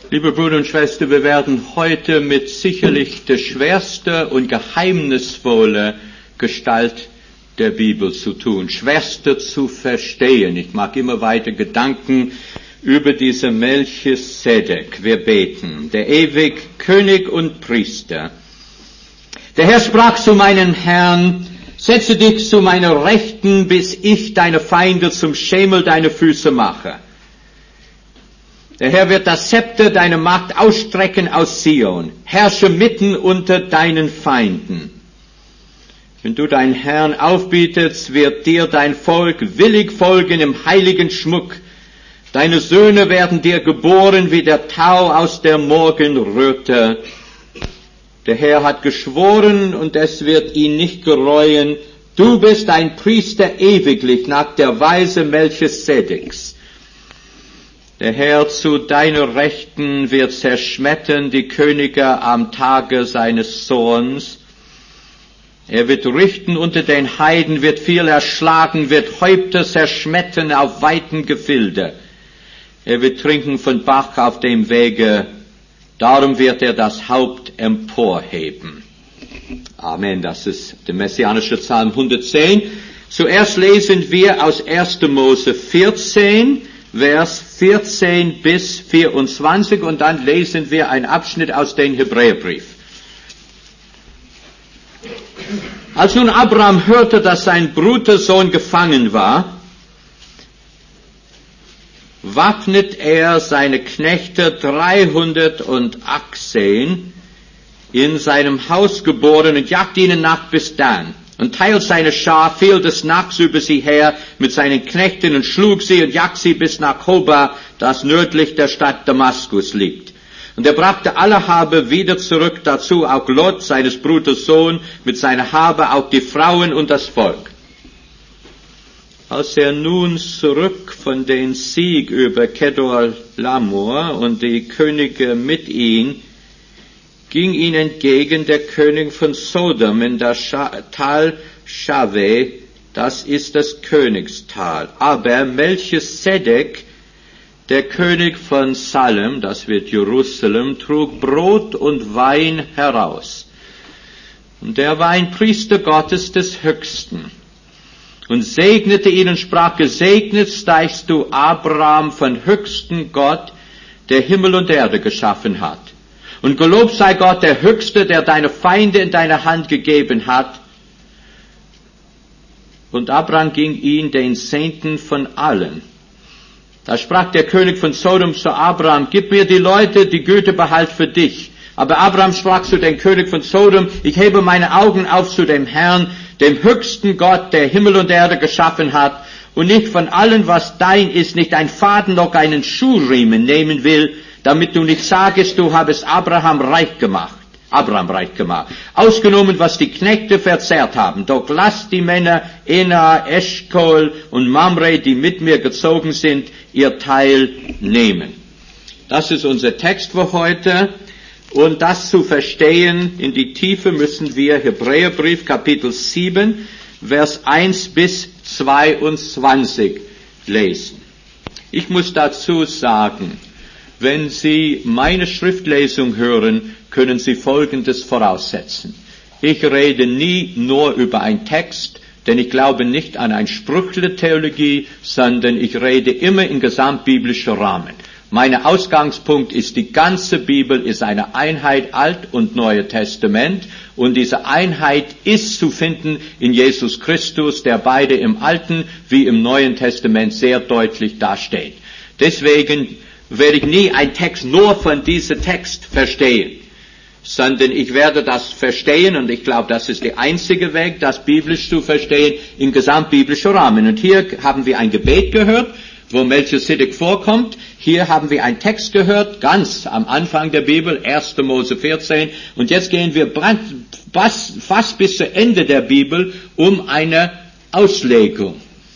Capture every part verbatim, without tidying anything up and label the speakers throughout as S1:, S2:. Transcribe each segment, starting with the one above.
S1: Liebe Brüder und Schwestern, wir werden heute mit sicherlich der schwerste und geheimnisvolle Gestalt der Bibel zu tun, schwerste zu verstehen. Ich mag immer weiter Gedanken über diese Melchisedek. Wir beten. Der ewig König und Priester. Der Herr sprach zu meinem Herrn: Setze dich zu meiner Rechten, bis ich deine Feinde zum Schemel deiner Füße mache. Der Herr wird das Zepter deiner Macht ausstrecken aus Zion. Herrsche mitten unter deinen Feinden. Wenn du deinen Herrn aufbietest, wird dir dein Volk willig folgen im heiligen Schmuck. Deine Söhne werden dir geboren wie der Tau aus der Morgenröte. Der Herr hat geschworen, und es wird ihn nicht gereuen. Du bist ein Priester ewiglich nach der Weise Melchisedeks. Der Herr zu deiner Rechten wird zerschmettern die Könige am Tage seines Zorns. Er wird richten unter den Heiden, wird viel erschlagen, wird Häupter zerschmettern auf weiten Gefilde. Er wird trinken von Bach auf dem Wege, darum wird er das Haupt emporheben. Amen, das ist der messianische Psalm hundertzehn. Zuerst lesen wir aus erster Mose vierzehn, Vers vierzehn bis vierundzwanzig, und dann lesen wir einen Abschnitt aus dem Hebräerbrief. Als nun Abraham hörte, dass sein Brudersohn gefangen war, waffnet er seine Knechte dreihundertachtzehn in seinem Haus geboren und jagt ihnen nach bis Dan. Und teilt seine Schar, fiel des Nachts über sie her mit seinen Knechten und schlug sie und jagte sie bis nach Hoba, das nördlich der Stadt Damaskus liegt. Und er brachte alle Habe wieder zurück, dazu auch Lot, seines Bruders Sohn, mit seiner Habe, auch die Frauen und das Volk. Als er nun zurück von den Sieg über Kedorlaomer und die Könige mit ihm, ging ihm entgegen der König von Sodom in das Tal Schave, das ist das Königstal. Aber Melchisedek, der König von Salem, das wird Jerusalem, trug Brot und Wein heraus. Und er war ein Priester Gottes des Höchsten. Und segnete ihn und sprach: Gesegnet seist du, Abraham, von höchsten Gott, der Himmel und Erde geschaffen hat. Und gelobt sei Gott, der Höchste, der deine Feinde in deine Hand gegeben hat. Und Abraham ging ihn den Zehnten von allen. Da sprach der König von Sodom zu Abraham: Gib mir die Leute, die Güte behalt für dich. Aber Abraham sprach zu dem König von Sodom: Ich hebe meine Augen auf zu dem Herrn, dem höchsten Gott, der Himmel und Erde geschaffen hat, und nicht von allem, was dein ist, nicht ein Faden noch einen Schuhriemen nehmen will, damit du nicht sagest, du habest Abraham reich gemacht, Abraham reich gemacht. Ausgenommen, was die Knechte verzehrt haben. Doch lass die Männer Ena, Eschkol und Mamre, die mit mir gezogen sind, ihr Teil nehmen. Das ist unser Text für heute. Und das zu verstehen in die Tiefe müssen wir Hebräerbrief Kapitel sieben, Vers eins bis zweiundzwanzig lesen. Ich muss dazu sagen, wenn Sie meine Schriftlesung hören, können Sie Folgendes voraussetzen. Ich rede nie nur über einen Text, denn ich glaube nicht an eine Sprüchle-Theologie, sondern ich rede immer in gesamtbiblischer Rahmen. Mein Ausgangspunkt ist, die ganze Bibel ist eine Einheit, Alt- und Neue Testament, und diese Einheit ist zu finden in Jesus Christus, der beide im Alten wie im Neuen Testament sehr deutlich dasteht. Deswegen werde ich nie einen Text nur von diesem Text verstehen, sondern ich werde das verstehen, und ich glaube, das ist der einzige Weg, das biblisch zu verstehen, im gesamtbiblischen Rahmen. Und hier haben wir ein Gebet gehört, wo Melchisedek vorkommt. Hier haben wir einen Text gehört, ganz am Anfang der Bibel, erster Mose vierzehn, und jetzt gehen wir fast bis zu Ende der Bibel um eine Auslegung.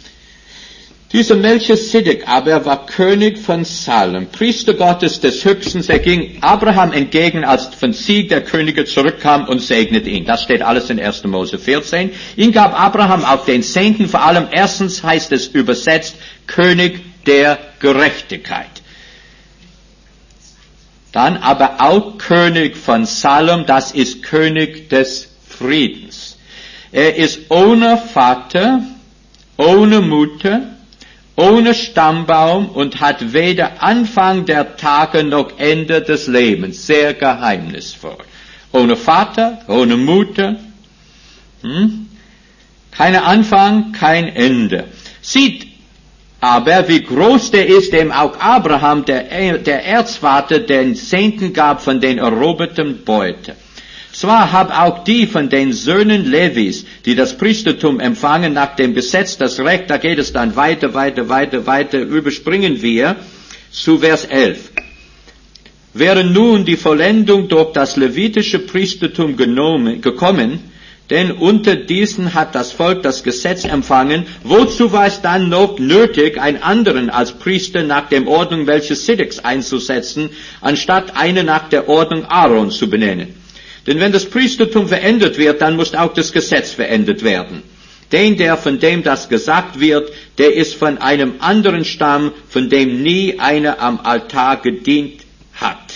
S1: Dieser Melchisedek aber war König von Salem, Priester Gottes des Höchsten. Er ging Abraham entgegen, als von Sieg der Könige zurückkam, und segnete ihn. Das steht alles in erster Mose vierzehn. Ihn gab Abraham auch den Zehnten, vor allem erstens heißt es übersetzt König der Gerechtigkeit. Dann aber auch König von Salem, das ist König des Friedens. Er ist ohne Vater, ohne Mutter, ohne Stammbaum und hat weder Anfang der Tage noch Ende des Lebens. Sehr geheimnisvoll. Ohne Vater, ohne Mutter, hm? Kein Anfang, kein Ende. Sieht aber, wie groß der ist, dem auch Abraham, der, der Erzvater, den Zehnten gab von den eroberten Beute. Zwar haben auch die von den Söhnen Levis, die das Priestertum empfangen nach dem Gesetz, das Recht, da geht es dann weiter, weiter, weiter, weiter, überspringen wir zu Vers elf. Wäre nun die Vollendung durch das levitische Priestertum genommen, gekommen, denn unter diesen hat das Volk das Gesetz empfangen, wozu war es dann noch nötig, einen anderen als Priester nach der Ordnung Melchisedeks einzusetzen, anstatt einen nach der Ordnung Aaron zu benennen? Denn wenn das Priestertum verändert wird, dann muss auch das Gesetz verändert werden. Den, der von dem das gesagt wird, der ist von einem anderen Stamm, von dem nie einer am Altar gedient hat.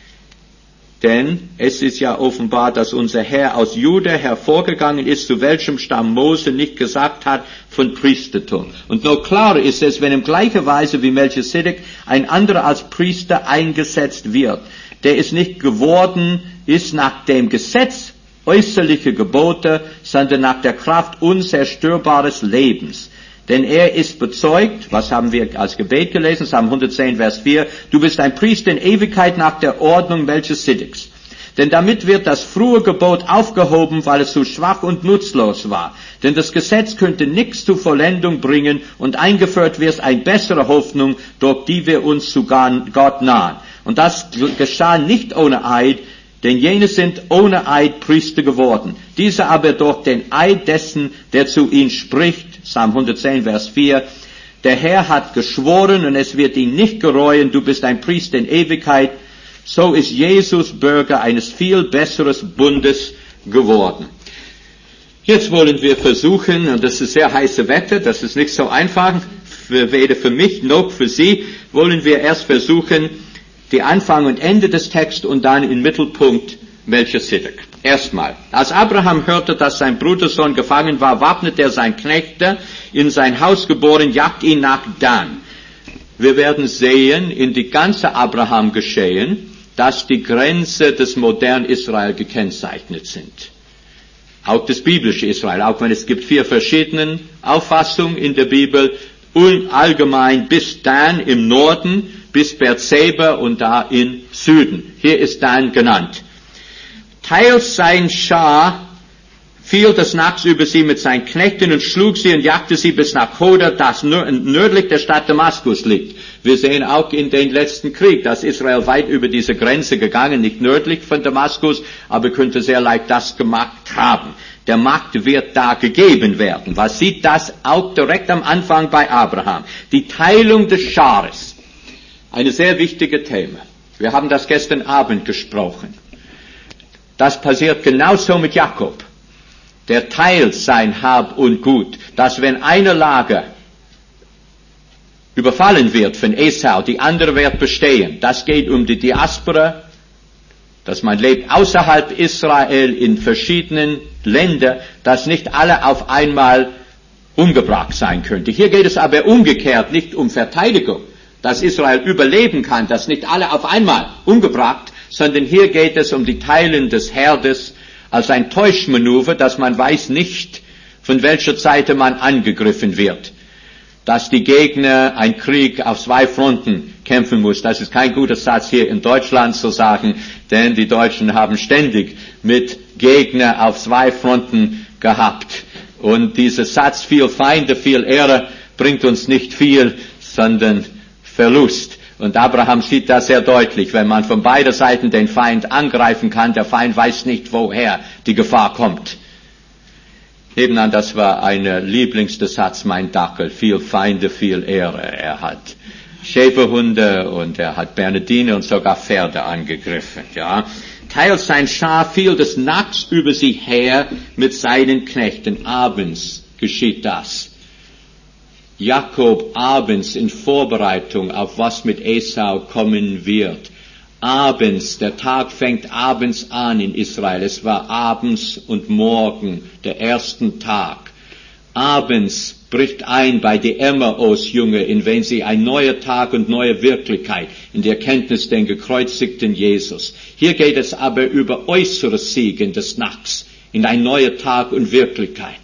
S1: Denn es ist ja offenbar, dass unser Herr aus Juda hervorgegangen ist, zu welchem Stamm Mose nicht gesagt hat von Priestertum. Und noch klarer ist es, wenn in gleicher Weise wie Melchisedek ein anderer als Priester eingesetzt wird. Der ist nicht geworden, ist nach dem Gesetz äußerliche Gebote, sondern nach der Kraft unzerstörbares Lebens. Denn er ist bezeugt, was haben wir als Gebet gelesen, Psalm hundertzehn, Vers vier, du bist ein Priester in Ewigkeit nach der Ordnung Melchisedeks. Denn damit wird das frühe Gebot aufgehoben, weil es zu schwach und nutzlos war. Denn das Gesetz könnte nichts zur Vollendung bringen und eingeführt wird eine bessere Hoffnung, durch die wir uns zu Gott nahen. Und das geschah nicht ohne Eid, denn jene sind ohne Eid Priester geworden. Diese aber durch den Eid dessen, der zu ihnen spricht, Psalm hundertzehn, Vers vier, der Herr hat geschworen und es wird ihn nicht gereuen, du bist ein Priester in Ewigkeit. So ist Jesus Bürger eines viel besseres Bundes geworden. Jetzt wollen wir versuchen, und das ist sehr heiße Wetter, das ist nicht so einfach, für, weder für mich noch für Sie, wollen wir erst versuchen, die Anfang und Ende des Texts und dann im Mittelpunkt Melchisedek. Erstmal, als Abraham hörte, dass sein Brudersohn gefangen war, wappnet er sein Knechte, in sein Haus geboren, jagt ihn nach Dan. Wir werden sehen, in die ganze Abraham geschehen, dass die Grenze des modernen Israel gekennzeichnet sind. Auch das biblische Israel, auch wenn es gibt vier verschiedene Auffassungen in der Bibel, und allgemein bis Dan im Norden, bis Beerseba und da im Süden. Hier ist Dan genannt. Teils sein Schar fiel des Nachts über sie mit seinen Knechten und schlug sie und jagte sie bis nach Hoda, das nördlich der Stadt Damaskus liegt. Wir sehen auch in den letzten Krieg, dass Israel weit über diese Grenze gegangen, nicht nördlich von Damaskus, aber könnte sehr leicht das gemacht haben. Der Markt wird da gegeben werden. Was sieht das auch direkt am Anfang bei Abraham? Die Teilung des Schaares. Eine sehr wichtige Thema. Wir haben das gestern Abend gesprochen. Das passiert genauso mit Jakob. Der teilt sein Hab und Gut, dass wenn eine Lager überfallen wird von Esau, die andere wird bestehen. Das geht um die Diaspora, dass man lebt außerhalb Israel in verschiedenen Ländern, dass nicht alle auf einmal umgebracht sein könnte. Hier geht es aber umgekehrt, nicht um Verteidigung, dass Israel überleben kann, dass nicht alle auf einmal umgebracht, sondern hier geht es um die Teilen des Herdes als ein Täuschmanöver, dass man weiß nicht, von welcher Seite man angegriffen wird. Dass die Gegner ein Krieg auf zwei Fronten kämpfen muss. Das ist kein guter Satz hier in Deutschland zu sagen, denn die Deutschen haben ständig mit Gegner auf zwei Fronten gehabt. Und dieser Satz, viel Feinde, viel Ehre, bringt uns nicht viel, sondern Verlust. Und Abraham sieht das sehr deutlich. Wenn man von beider Seiten den Feind angreifen kann, der Feind weiß nicht, woher die Gefahr kommt. Nebenan, das war ein lieblingster Satz, mein Dackel. Viel Feinde, viel Ehre. Er hat Schäferhunde und er hat Bernardine und sogar Pferde angegriffen, ja. Teils sein Schar fiel des Nachts über sie her mit seinen Knechten. Abends geschieht das. Jakob abends in Vorbereitung auf was mit Esau kommen wird. Abends, der Tag fängt abends an in Israel. Es war abends und morgen, der ersten Tag. Abends bricht ein bei die Emmaus-Jünger, in wen sie ein neuer Tag und neue Wirklichkeit in der Erkenntnis den gekreuzigten Jesus. Hier geht es aber über äußeres Siegen des Nachts, in ein neuer Tag und Wirklichkeit.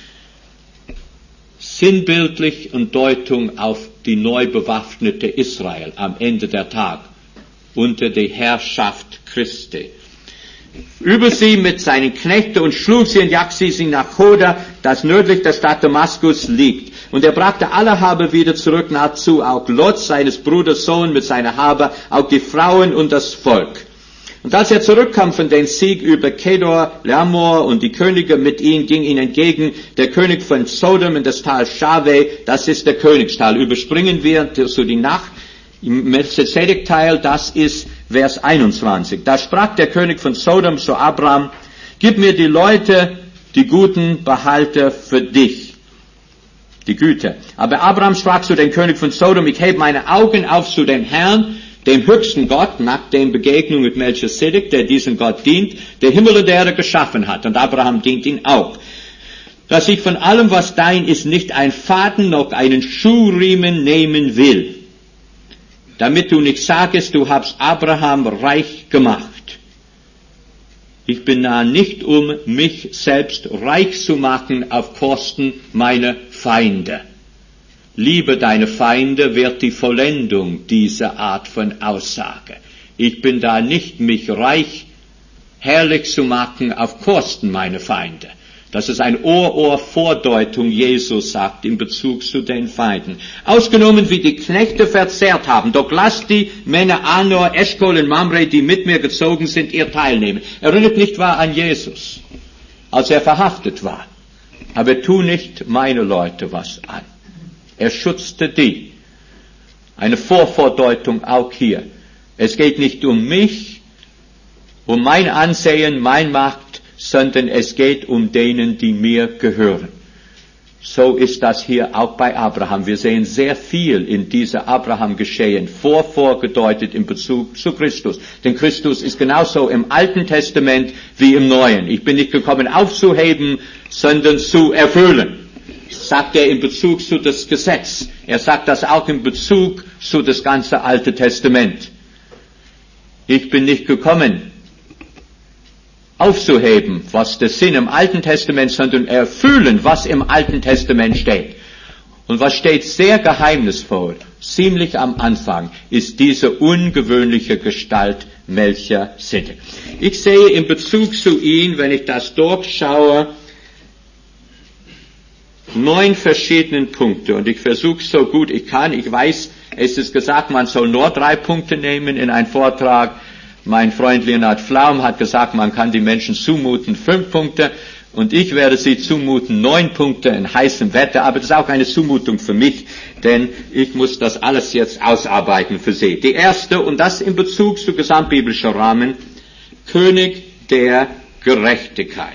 S1: Sinnbildlich und Deutung auf die neu bewaffnete Israel am Ende der Tag unter die Herrschaft Christi. Über sie mit seinen Knechten und schlug sie und jagte sie nach Choda, das nördlich der Stadt Damaskus liegt. Und er brachte alle Habe wieder zurück nahezu, auch Lot, seines Bruders Sohn mit seiner Habe, auch die Frauen und das Volk. Und als er zurückkam von dem Sieg über Kedor, Lamor und die Könige mit ihm, ging ihnen entgegen der König von Sodom in das Tal Schave, das ist der Königstal. Überspringen wir so die Nacht. Im Melchizedek-Teil, das ist Vers einundzwanzig. Da sprach der König von Sodom zu Abraham, gib mir die Leute, die Guten behalte für dich, die Güte. Aber Abraham sprach zu dem König von Sodom, ich hebe meine Augen auf zu dem Herrn, dem höchsten Gott, nach der Begegnung mit Melchizedek, der diesen Gott dient, der Himmel und Erde geschaffen hat. Und Abraham dient ihn auch. Dass ich von allem, was dein ist, nicht ein Faden noch einen Schuhriemen nehmen will, damit du nicht sagest, du hast Abraham reich gemacht. Ich bin da nicht, um mich selbst reich zu machen auf Kosten meiner Feinde. Liebe deine Feinde wird die Vollendung dieser Art von Aussage. Ich bin da nicht, mich reich, herrlich zu machen auf Kosten meiner Feinde. Das ist eine Ohr-Ohr-Vordeutung, Jesus sagt, in Bezug zu den Feinden. Ausgenommen, wie die Knechte verzehrt haben. Doch lasst die Männer Anor, Eschkol und Mamre, die mit mir gezogen sind, ihr teilnehmen. Erinnert nicht wahr an Jesus, als er verhaftet war. Aber tu nicht meine Leute was an. Er schützte die. Eine Vorvordeutung auch hier. Es geht nicht um mich, um mein Ansehen, mein Macht, sondern es geht um denen, die mir gehören. So ist das hier auch bei Abraham. Wir sehen sehr viel in dieser Abraham geschehen, vorvorgedeutet in Bezug zu Christus. Denn Christus ist genauso im Alten Testament wie im Neuen. Ich bin nicht gekommen aufzuheben, sondern zu erfüllen. Sagt er in Bezug zu das Gesetz. Er sagt das auch in Bezug zu das ganze Alte Testament. Ich bin nicht gekommen aufzuheben, was der Sinn im Alten Testament, sondern erfüllen, was im Alten Testament steht. Und was steht sehr geheimnisvoll, ziemlich am Anfang, ist diese ungewöhnliche Gestalt Melchizedek. Ich sehe in Bezug zu ihm, wenn ich das durchschaue, neun verschiedene Punkte. Und ich versuche so gut ich kann. Ich weiß, es ist gesagt, man soll nur drei Punkte nehmen in einen Vortrag. Mein Freund Leonhard Flaum hat gesagt, man kann die Menschen zumuten fünf Punkte und ich werde sie zumuten neun Punkte in heißem Wetter, aber das ist auch eine Zumutung für mich, denn ich muss das alles jetzt ausarbeiten für Sie. Die erste, und das in Bezug zu gesamtbiblischer Rahmen, König der Gerechtigkeit.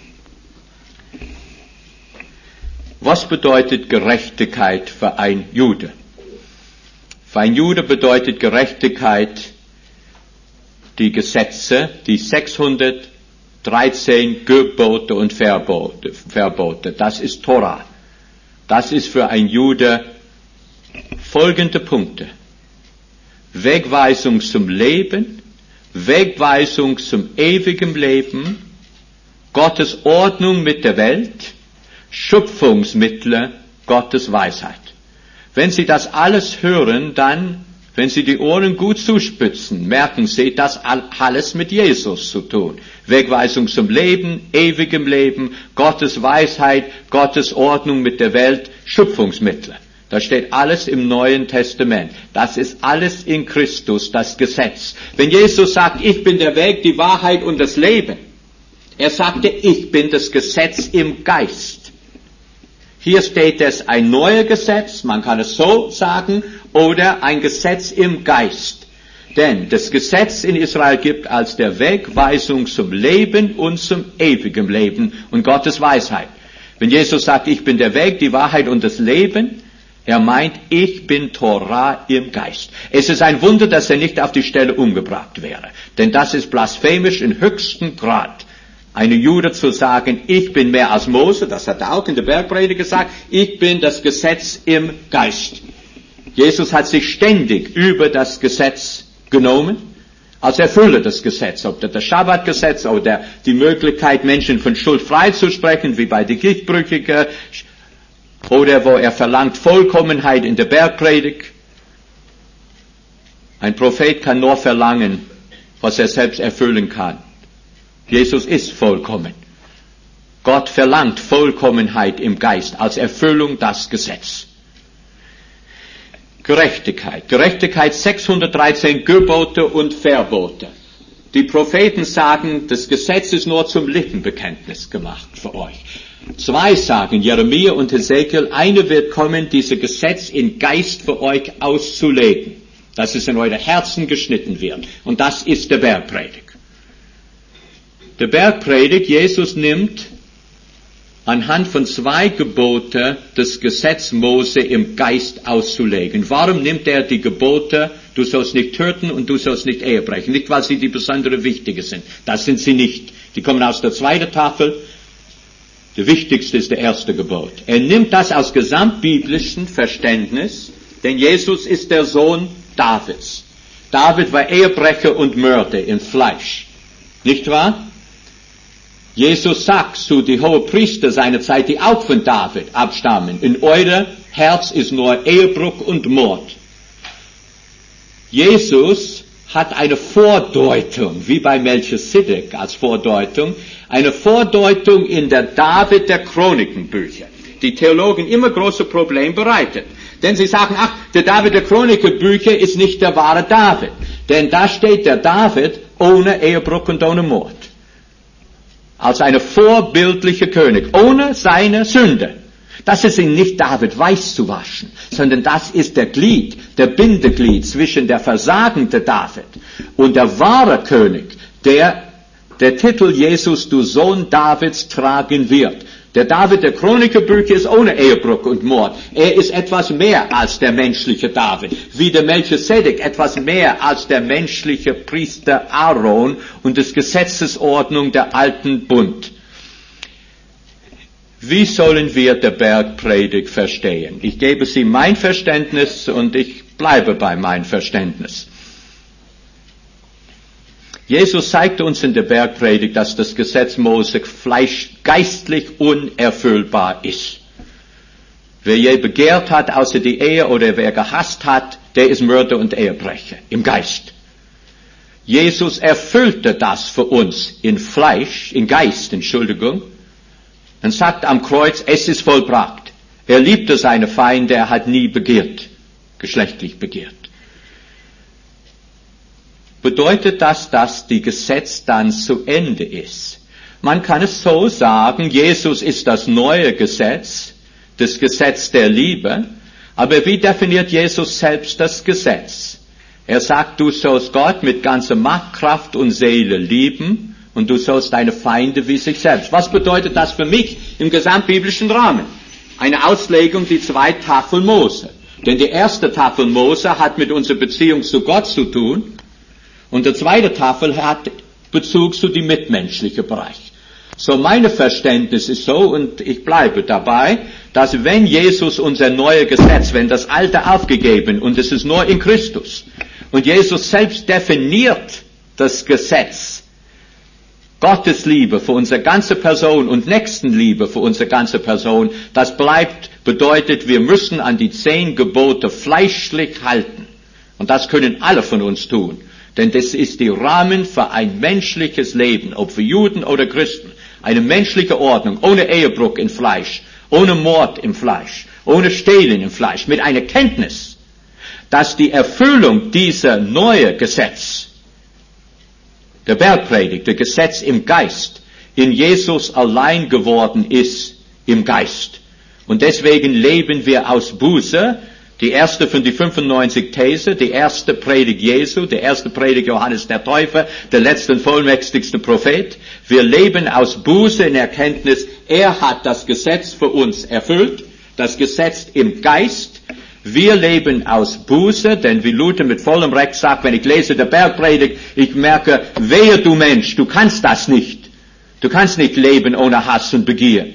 S1: Was bedeutet Gerechtigkeit für ein Jude? Für ein Jude bedeutet Gerechtigkeit die Gesetze, die sechshundertdreizehn Gebote und Verbote, Verbote. Das ist Torah. Das ist für ein Jude folgende Punkte. Wegweisung zum Leben, Wegweisung zum ewigen Leben, Gottes Ordnung mit der Welt, Schöpfungsmittel, Gottes Weisheit. Wenn Sie das alles hören, dann, wenn Sie die Ohren gut zuspitzen, merken Sie, das alles mit Jesus zu tun. Wegweisung zum Leben, ewigem Leben, Gottes Weisheit, Gottes Ordnung mit der Welt, Schöpfungsmittel. Das steht alles im Neuen Testament. Das ist alles in Christus, das Gesetz. Wenn Jesus sagt, ich bin der Weg, die Wahrheit und das Leben, er sagte, ich bin das Gesetz im Geist. Hier steht es ein neues Gesetz, man kann es so sagen, oder ein Gesetz im Geist. Denn das Gesetz in Israel gibt als der Wegweisung zum Leben und zum ewigen Leben und Gottes Weisheit. Wenn Jesus sagt, ich bin der Weg, die Wahrheit und das Leben, Er meint, ich bin Torah im Geist. Es ist ein Wunder, dass er nicht auf die Stelle umgebracht wäre. Denn das ist blasphemisch im höchsten Grad. Eine Jude zu sagen, ich bin mehr als Mose, das hat er auch in der Bergpredigt gesagt, ich bin das Gesetz im Geist. Jesus hat sich ständig über das Gesetz genommen, als Erfüller des Gesetzes, ob das das Schabbatgesetz oder die Möglichkeit, Menschen von Schuld freizusprechen, wie bei den Giftbrüchigen, oder wo er verlangt Vollkommenheit in der Bergpredigt. Ein Prophet kann nur verlangen, was er selbst erfüllen kann. Jesus ist vollkommen. Gott verlangt Vollkommenheit im Geist als Erfüllung das Gesetz. Gerechtigkeit. Gerechtigkeit, sechshundertdreizehn Gebote und Verbote. Die Propheten sagen, das Gesetz ist nur zum Lippenbekenntnis gemacht für euch. Zwei sagen, Jeremia und Hesekiel, eine wird kommen, dieses Gesetz in Geist für euch auszulegen, dass es in eure Herzen geschnitten wird. Und das ist der Bergpredigt. Der Bergpredigt, Jesus nimmt anhand von zwei Gebote das Gesetz Mose im Geist auszulegen. Warum nimmt er die Gebote, du sollst nicht töten und du sollst nicht Ehe brechen? Nicht, weil sie die besondere wichtige sind. Das sind sie nicht. Die kommen aus der zweiten Tafel. Der wichtigste ist der erste Gebot. Er nimmt das aus gesamtbiblischen Verständnis, denn Jesus ist der Sohn Davids. David war Ehebrecher und Mörder im Fleisch. Nicht wahr? Jesus sagt zu die Hohepriester seiner Zeit, die auch von David abstammen, in euer Herz ist nur Ehebruch und Mord. Jesus hat eine Vordeutung, wie bei Melchisedek als Vordeutung, eine Vordeutung in der David der Chronikenbücher. Die Theologen immer große Probleme bereitet. Denn sie sagen, ach, der David der Chronikenbücher ist nicht der wahre David. Denn da steht der David ohne Ehebruch und ohne Mord. Als eine vorbildliche König, ohne seine Sünde. Das ist ihn nicht David weiß zu waschen, sondern das ist der Glied, der Bindeglied zwischen der versagende David und der wahre König, der der Titel Jesus, du Sohn Davids, tragen wird. Der David der Chronikenbücher ist ohne Ehebruch und Mord. Er ist etwas mehr als der menschliche David. Wie der Melchisedek etwas mehr als der menschliche Priester Aaron und des Gesetzesordnung der alten Bund. Wie sollen wir der Bergpredigt verstehen? Ich gebe Sie mein Verständnis und ich bleibe bei meinem Verständnis. Jesus zeigte uns in der Bergpredigt, dass das Gesetz Mose Fleisch geistlich unerfüllbar ist. Wer je begehrt hat, außer die Ehe, oder wer gehasst hat, der ist Mörder und Ehebrecher im Geist. Jesus erfüllte das für uns in Fleisch, in Geist, Entschuldigung, und sagt am Kreuz, es ist vollbracht. Er liebte seine Feinde, er hat nie begehrt, geschlechtlich begehrt. Bedeutet das, dass die Gesetz dann zu Ende ist? Man kann es so sagen, Jesus ist das neue Gesetz, das Gesetz der Liebe, aber wie definiert Jesus selbst das Gesetz? Er sagt, du sollst Gott mit ganzer Macht, Kraft und Seele lieben und du sollst deine Feinde wie sich selbst. Was bedeutet das für mich im gesamtbiblischen Rahmen? Eine Auslegung, die zwei Tafel Mose. Denn die erste Tafel Mose hat mit unserer Beziehung zu Gott zu tun. Und der zweite Tafel hat Bezug zu dem mitmenschlichen Bereich. So meine Verständnis ist so, und ich bleibe dabei, dass wenn Jesus unser neues Gesetz, wenn das alte aufgegeben und es ist nur in Christus, und Jesus selbst definiert das Gesetz, Gottes Liebe für unsere ganze Person und Nächstenliebe für unsere ganze Person, das bleibt, bedeutet, wir müssen an die zehn Gebote fleischlich halten. Und das können alle von uns tun. Denn das ist der Rahmen für ein menschliches Leben, ob für Juden oder Christen. Eine menschliche Ordnung, ohne Ehebruch im Fleisch, ohne Mord im Fleisch, ohne Stehlen im Fleisch, mit einer Kenntnis, dass die Erfüllung dieser neue Gesetz, der Bergpredigt, der Gesetz im Geist, in Jesus allein geworden ist, im Geist. Und deswegen leben wir aus Buße. Die erste von die fünfundneunzig These, die erste Predigt Jesu, der erste Predigt Johannes der Täufer, der letzte und vollmächtigste Prophet. Wir leben aus Buße in Erkenntnis, er hat das Gesetz für uns erfüllt, das Gesetz im Geist, Wir leben aus Buße, denn wie Luther mit vollem Recht sagt, wenn ich lese der Bergpredigt, ich merke, wehe du Mensch, du kannst das nicht. Du kannst nicht leben ohne Hass und Begier.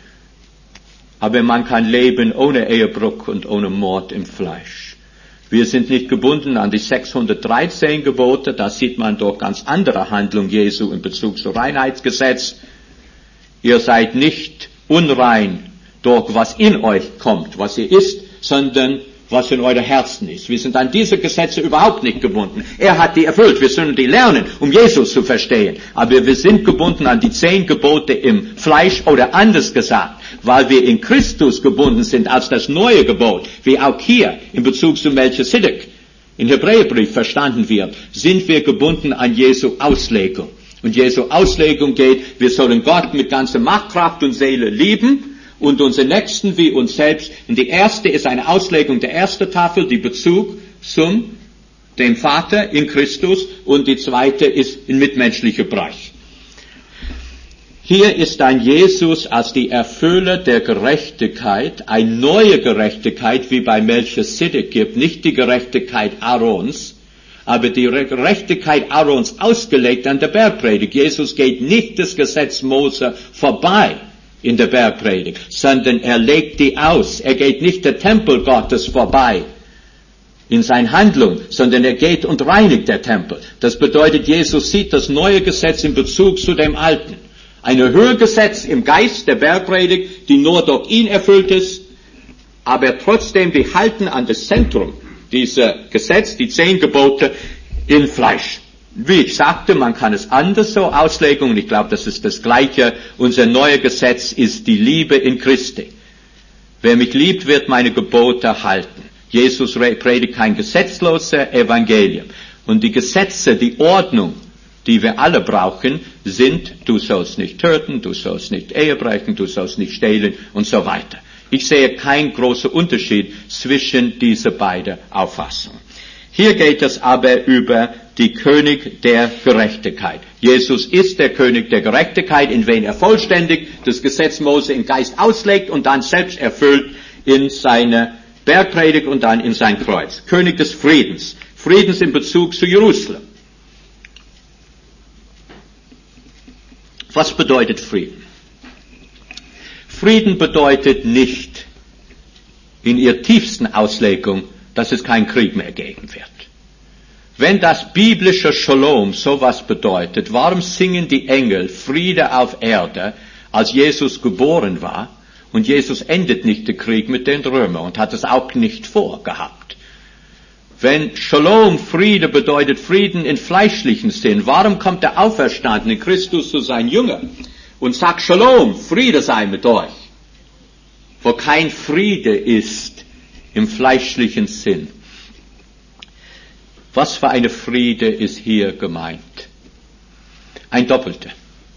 S1: Aber man kann leben ohne Ehebruch und ohne Mord im Fleisch. Wir sind nicht gebunden an die sechshundertdreizehn Gebote, da sieht man doch ganz andere Handlung Jesu in Bezug zum Reinheitsgesetz. Ihr seid nicht unrein durch was in euch kommt, was ihr isst, sondern was in euren Herzen ist. Wir sind an diese Gesetze überhaupt nicht gebunden. Er hat die erfüllt. Wir sollen die lernen, um Jesus zu verstehen. Aber wir sind gebunden an die zehn Gebote im Fleisch oder anders gesagt, weil wir in Christus gebunden sind als das neue Gebot, wie auch hier in Bezug zu Melchisedek im Hebräerbrief verstanden wird, sind wir gebunden an Jesu Auslegung. Und Jesu Auslegung geht, wir sollen Gott mit ganzer Macht, Kraft und Seele lieben, und unsere Nächsten wie uns selbst. Und die erste ist eine Auslegung der ersten Tafel, die Bezug zum dem Vater in Christus, und die zweite ist in mitmenschlicher Bereich. Hier ist ein Jesus als die Erfüller der Gerechtigkeit, eine neue Gerechtigkeit, wie bei Melchisedek gibt, nicht die Gerechtigkeit Aarons, aber die Gerechtigkeit Aarons ausgelegt an der Bergpredigt. Jesus geht nicht das Gesetz Mose vorbei in der Bergpredigt, sondern er legt die aus. Er geht nicht der Tempel Gottes vorbei in seiner Handlung, sondern er geht und reinigt der Tempel. Das bedeutet, Jesus sieht das neue Gesetz in Bezug zu dem alten. Ein Höhegesetz im Geist der Bergpredigt, die nur durch ihn erfüllt ist, aber trotzdem wir halten an das Zentrum dieser Gesetz, die zehn Gebote in Fleisch. Wie ich sagte, man kann es anders so auslegen, und ich glaube, das ist das Gleiche. Unser neues Gesetz ist die Liebe in Christi. Wer mich liebt, wird meine Gebote halten. Jesus predigt kein gesetzloses Evangelium. Und die Gesetze, die Ordnung, die wir alle brauchen, sind, du sollst nicht töten, du sollst nicht Ehe brechen, du sollst nicht stehlen und so weiter. Ich sehe keinen großen Unterschied zwischen diese beiden Auffassungen. Hier geht es aber über die König der Gerechtigkeit. Jesus ist der König der Gerechtigkeit, in wen er vollständig das Gesetz Mose im Geist auslegt und dann selbst erfüllt in seine Bergpredigt und dann in sein Kreuz. König des Friedens. Friedens in Bezug zu Jerusalem. Was bedeutet Frieden? Frieden bedeutet nicht in ihrer tiefsten Auslegung, dass es keinen Krieg mehr geben wird. Wenn das biblische Shalom sowas bedeutet, warum singen die Engel Friede auf Erde, als Jesus geboren war, und Jesus endet nicht den Krieg mit den Römern und hat es auch nicht vorgehabt? Wenn Shalom, Friede bedeutet Frieden in fleischlichen Sinn, warum kommt der auferstandene Christus zu seinen Jüngern und sagt Shalom, Friede sei mit euch? Wo kein Friede ist im fleischlichen Sinn. Was für eine Friede ist hier gemeint? Ein doppelter.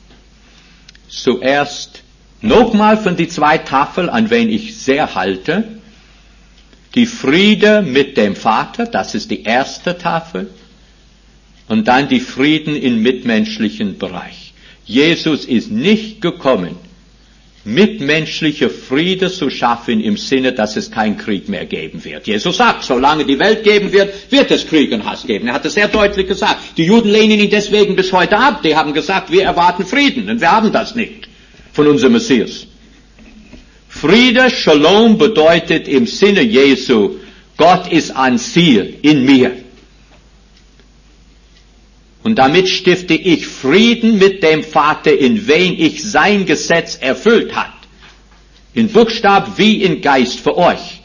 S1: Zuerst nochmal von die zwei Tafeln, an wen ich sehr halte. Die Friede mit dem Vater, das ist die erste Tafel. Und dann die Frieden im mitmenschlichen Bereich. Jesus ist nicht gekommen, mitmenschliche Friede zu schaffen im Sinne, dass es keinen Krieg mehr geben wird. Jesus sagt, solange die Welt geben wird, wird es Krieg und Hass geben. Er hat es sehr deutlich gesagt. Die Juden lehnen ihn deswegen bis heute ab. Die haben gesagt, wir erwarten Frieden, und wir haben das nicht von unserem Messias. Friede, Shalom bedeutet im Sinne Jesu, Gott ist an Ziel in mir. Und damit stifte ich Frieden mit dem Vater, in wen ich sein Gesetz erfüllt hat. In Buchstab wie in Geist für euch.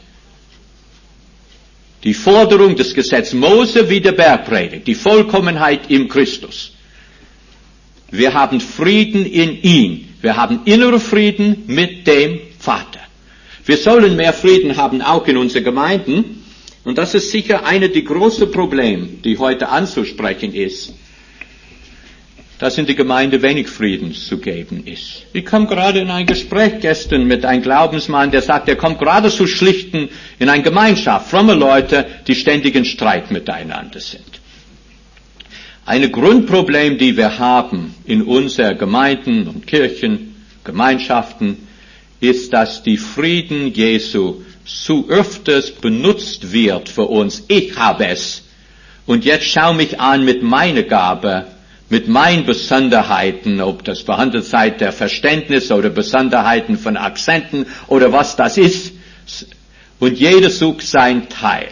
S1: Die Forderung des Gesetzes Mose wie der Bergpredigt, die Vollkommenheit im Christus. Wir haben Frieden in ihm. Wir haben inneren Frieden mit dem Vater. Wir sollen mehr Frieden haben, auch in unseren Gemeinden. Und das ist sicher eine der großen Probleme, die heute anzusprechen ist, dass in der Gemeinde wenig Frieden zu geben ist. Ich kam gerade in ein Gespräch gestern mit einem Glaubensmann, der sagt, er kommt gerade zu schlichten in eine Gemeinschaft, fromme Leute, die ständig in Streit miteinander sind. Ein Grundproblem, die wir haben in unseren Gemeinden und Kirchen, Gemeinschaften, ist, dass die Frieden Jesu so öfters benutzt wird für uns. Ich habe es. Und jetzt schau mich an mit meiner Gabe, mit meinen Besonderheiten, ob das Vorhandensein der Verständnis oder Besonderheiten von Akzenten oder was das ist. Und jeder sucht sein Teil.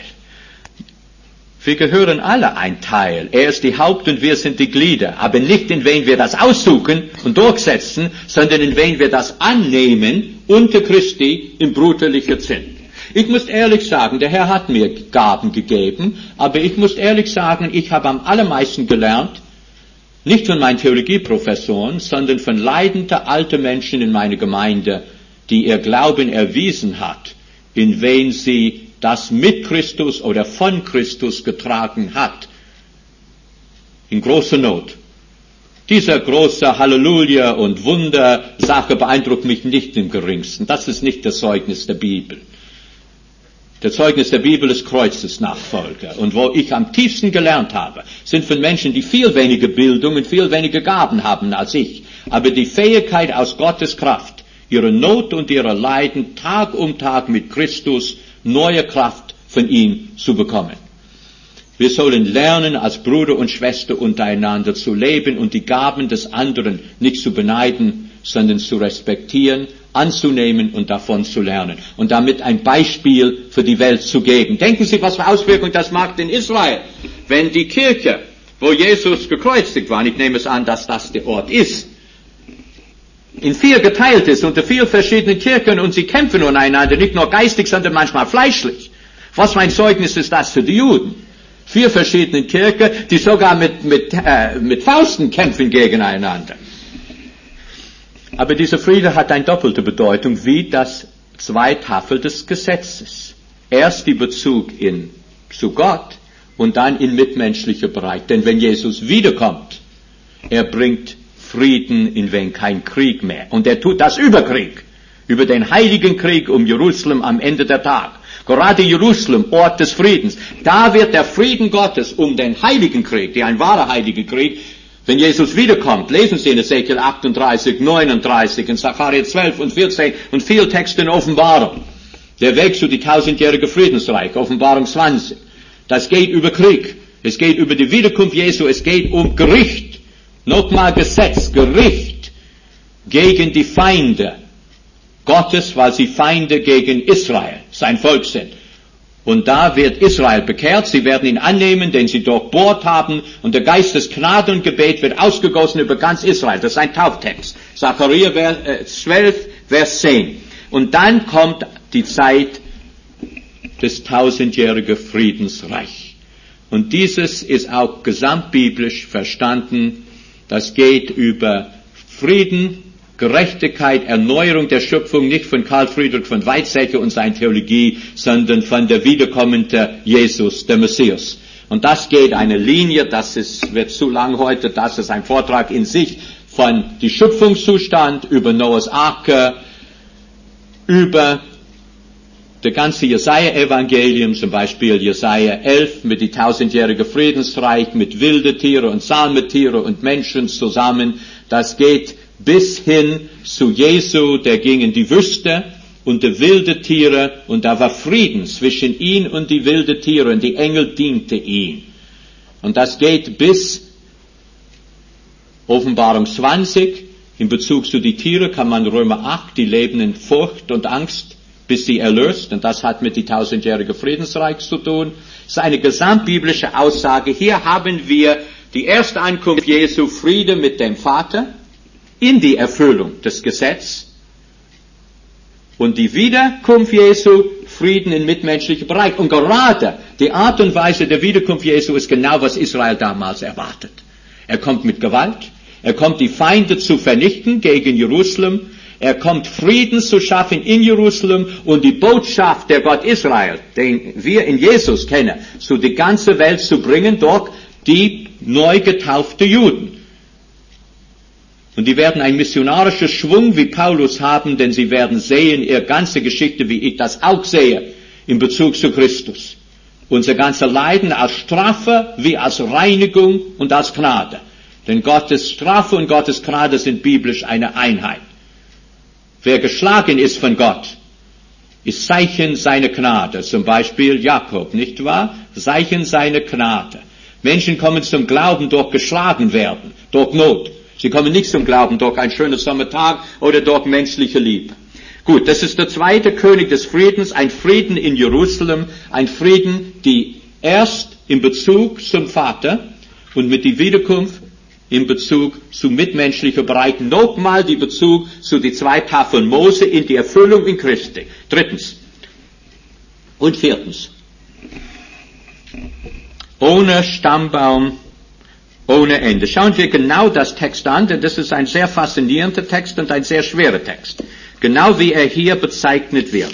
S1: Wir gehören alle ein Teil. Er ist die Haupt und wir sind die Glieder. Aber nicht in wen wir das aussuchen und durchsetzen, sondern in wen wir das annehmen unter Christi im brüderlichen Sinn. Ich muss ehrlich sagen, der Herr hat mir Gaben gegeben, aber ich muss ehrlich sagen, ich habe am allermeisten gelernt, nicht von meinen Theologieprofessoren, sondern von leidenden alten Menschen in meiner Gemeinde, die ihr Glauben erwiesen hat, in wen sie das mit Christus oder von Christus getragen hat. In großer Not. Diese große Halleluja und Wundersache beeindruckt mich nicht im geringsten. Das ist nicht das Zeugnis der Bibel. Der Zeugnis der Bibel ist Kreuzesnachfolger. Und wo ich am tiefsten gelernt habe, sind von Menschen, die viel weniger Bildung und viel weniger Gaben haben als ich. Aber die Fähigkeit aus Gottes Kraft, ihre Not und ihre Leiden Tag um Tag mit Christus neue Kraft von ihm zu bekommen. Wir sollen lernen, als Bruder und Schwester untereinander zu leben und die Gaben des anderen nicht zu beneiden, sondern zu respektieren, anzunehmen und davon zu lernen. Und damit ein Beispiel für die Welt zu geben. Denken Sie, was für Auswirkungen das macht in Israel. Wenn die Kirche, wo Jesus gekreuzigt war, ich nehme es an, dass das der Ort ist, in vier geteilt ist unter vier verschiedenen Kirchen und sie kämpfen untereinander, nicht nur geistig, sondern manchmal fleischlich. Was für ein Zeugnis ist das für die Juden? Vier verschiedene Kirchen, die sogar mit, mit, äh, mit Fausten kämpfen gegeneinander. Aber dieser Friede hat eine doppelte Bedeutung, wie das zwei Tafel des Gesetzes. Erst die Bezug in, zu Gott und dann in mitmenschlicher Bereich. Denn wenn Jesus wiederkommt, er bringt Frieden, in wen kein Krieg mehr. Und er tut das über Krieg. Über den heiligen Krieg um Jerusalem am Ende der Tag. Gerade Jerusalem, Ort des Friedens. Da wird der Frieden Gottes um den heiligen Krieg, der ein wahrer heiliger Krieg, wenn Jesus wiederkommt, lesen Sie in Ezekiel achtunddreißig, neununddreißig, in Sacharja zwölf und vierzehn und viel Text in Offenbarung. Der Weg zu die tausendjährige Friedensreich, Offenbarung zwanzig. Das geht über Krieg. Es geht über die Wiederkunft Jesu. Es geht um Gericht. Nochmal Gesetz, Gericht gegen die Feinde Gottes, weil sie Feinde gegen Israel, sein Volk sind. Und da wird Israel bekehrt, sie werden ihn annehmen, den sie durchbohrt haben, und der Geist des Gnade und Gebet wird ausgegossen über ganz Israel. Das ist ein Tauftext. Sacharja zwölf, Vers zehn. Und dann kommt die Zeit des tausendjährigen Friedensreich. Und dieses ist auch gesamtbiblisch verstanden. Das geht über Frieden, Gerechtigkeit, Erneuerung der Schöpfung, nicht von Karl Friedrich von Weizsäcker und seiner Theologie, sondern von der wiederkommende Jesus, der Messias. Und das geht eine Linie, das ist, wird zu lang heute, das ist ein Vortrag in sich, von die Schöpfungszustand über Noahs Arke, über der ganze Jesaja-Evangelium, zum Beispiel Jesaja elf mit die tausendjährige Friedensreich, mit wilde Tiere und Salmetiere und Menschen zusammen. Das geht bis hin zu Jesu, der ging in die Wüste und die wilde Tiere, und da war Frieden zwischen ihn und die wilde Tiere, und die Engel diente ihm. Und das geht bis Offenbarung zwanzig. In Bezug zu die Tiere kann man Römer acht, die leben in Furcht und Angst, bis sie erlöst, und das hat mit die tausendjährige Friedensreich zu tun. Das ist eine gesamtbiblische Aussage. Hier haben wir die erste Ankunft Jesu, Friede mit dem Vater, in die Erfüllung des Gesetzes, und die Wiederkunft Jesu, Frieden im mitmenschlichen Bereich. Und gerade die Art und Weise der Wiederkunft Jesu ist genau, was Israel damals erwartet. Er kommt mit Gewalt, er kommt die Feinde zu vernichten gegen Jerusalem, er kommt Frieden zu schaffen in Jerusalem und die Botschaft der Gott Israel, den wir in Jesus kennen, zu die ganze Welt zu bringen durch die neu getaufte Juden. Und die werden einen missionarischen Schwung wie Paulus haben, denn sie werden sehen, ihre ganze Geschichte, wie ich das auch sehe, in Bezug zu Christus. Unser ganzes Leiden als Strafe wie als Reinigung und als Gnade. Denn Gottes Strafe und Gottes Gnade sind biblisch eine Einheit. Wer geschlagen ist von Gott, ist Zeichen seiner Gnade. Zum Beispiel Jakob, nicht wahr? Zeichen seiner Gnade. Menschen kommen zum Glauben durch geschlagen werden, durch Not. Sie kommen nicht zum Glauben durch einen schönen Sommertag oder durch menschliche Liebe. Gut, das ist der zweite König des Friedens, ein Frieden in Jerusalem, ein Frieden, die erst in Bezug zum Vater und mit der Wiederkunft in Bezug zu mitmenschlichen Bereichen, nochmal die Bezug zu die zwei Tafeln Mose in die Erfüllung in Christi. Drittens und viertens. Ohne Stammbaum, ohne Ende. Schauen wir genau das Text an, denn das ist ein sehr faszinierender Text und ein sehr schwerer Text. Genau wie er hier bezeichnet wird.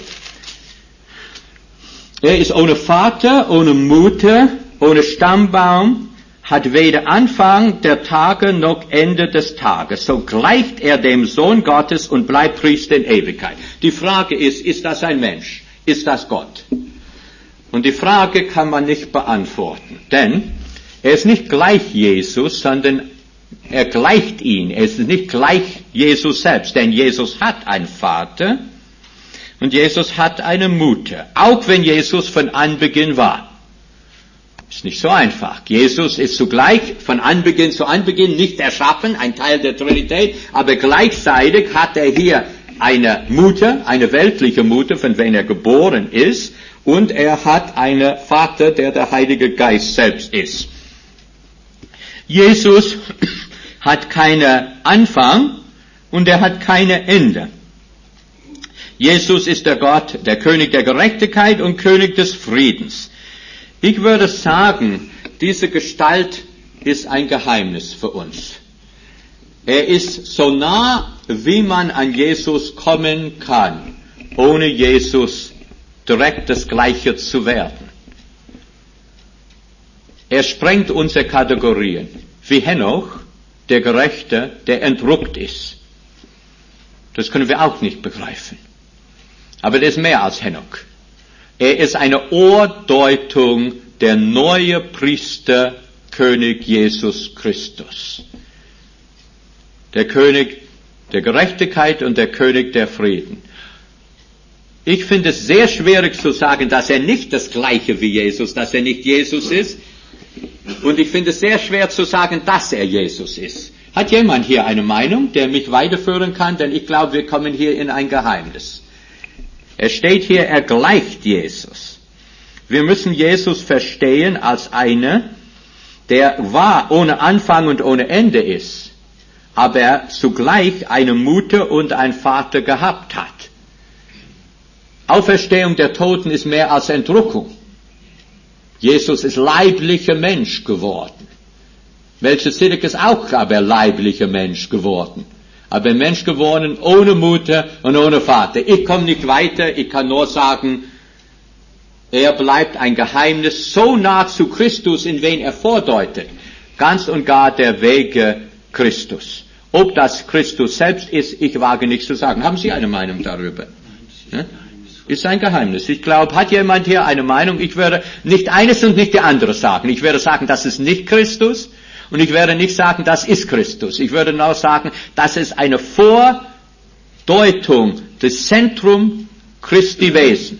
S1: Er ist ohne Vater, ohne Mutter, ohne Stammbaum, hat weder Anfang der Tage noch Ende des Tages. So gleicht er dem Sohn Gottes und bleibt Priester in Ewigkeit. Die Frage ist, ist das ein Mensch? Ist das Gott? Und die Frage kann man nicht beantworten, denn er ist nicht gleich Jesus, sondern er gleicht ihn. Er ist nicht gleich Jesus selbst, denn Jesus hat einen Vater und Jesus hat eine Mutter, auch wenn Jesus von Anbeginn war. Ist nicht so einfach. Jesus ist zugleich von Anbeginn zu Anbeginn nicht erschaffen, ein Teil der Trinität, aber gleichzeitig hat er hier eine Mutter, eine weltliche Mutter, von der er geboren ist, und er hat einen Vater, der der Heilige Geist selbst ist. Jesus hat keinen Anfang und er hat kein Ende. Jesus ist der Gott, der König der Gerechtigkeit und König des Friedens. Ich würde sagen, diese Gestalt ist ein Geheimnis für uns. Er ist so nah, wie man an Jesus kommen kann, ohne Jesus direkt das Gleiche zu werden. Er sprengt unsere Kategorien, wie Henoch, der Gerechte, der entrückt ist. Das können wir auch nicht begreifen. Aber er ist mehr als Henoch. Er ist eine Ohrdeutung der neue Priester, König Jesus Christus. Der König der Gerechtigkeit und der König der Frieden. Ich finde es sehr schwierig zu sagen, dass er nicht das Gleiche wie Jesus, dass er nicht Jesus ist. Und ich finde es sehr schwer zu sagen, dass er Jesus ist. Hat jemand hier eine Meinung, der mich weiterführen kann? Denn ich glaube, wir kommen hier in ein Geheimnis. Er steht hier, er gleicht Jesus. Wir müssen Jesus verstehen als einer, der wahr ohne Anfang und ohne Ende ist, aber zugleich eine Mutter und einen Vater gehabt hat. Auferstehung der Toten ist mehr als Entrückung. Jesus ist leiblicher Mensch geworden. Melchisedek ist auch aber leiblicher Mensch geworden. Aber Mensch geworden ohne Mutter und ohne Vater. Ich komme nicht weiter, ich kann nur sagen, er bleibt ein Geheimnis so nah zu Christus, in wen er vordeutet. Ganz und gar der Wege Christus. Ob das Christus selbst ist, ich wage nicht zu sagen. Haben Sie eine Meinung darüber? Ja? Ist ein Geheimnis. Ich glaube, hat jemand hier eine Meinung? Ich würde nicht eines und nicht die andere sagen. Ich würde sagen, das ist nicht Christus. Und ich werde nicht sagen, das ist Christus. Ich würde nur sagen, das ist eine Vordeutung des Zentrum Christi Wesen.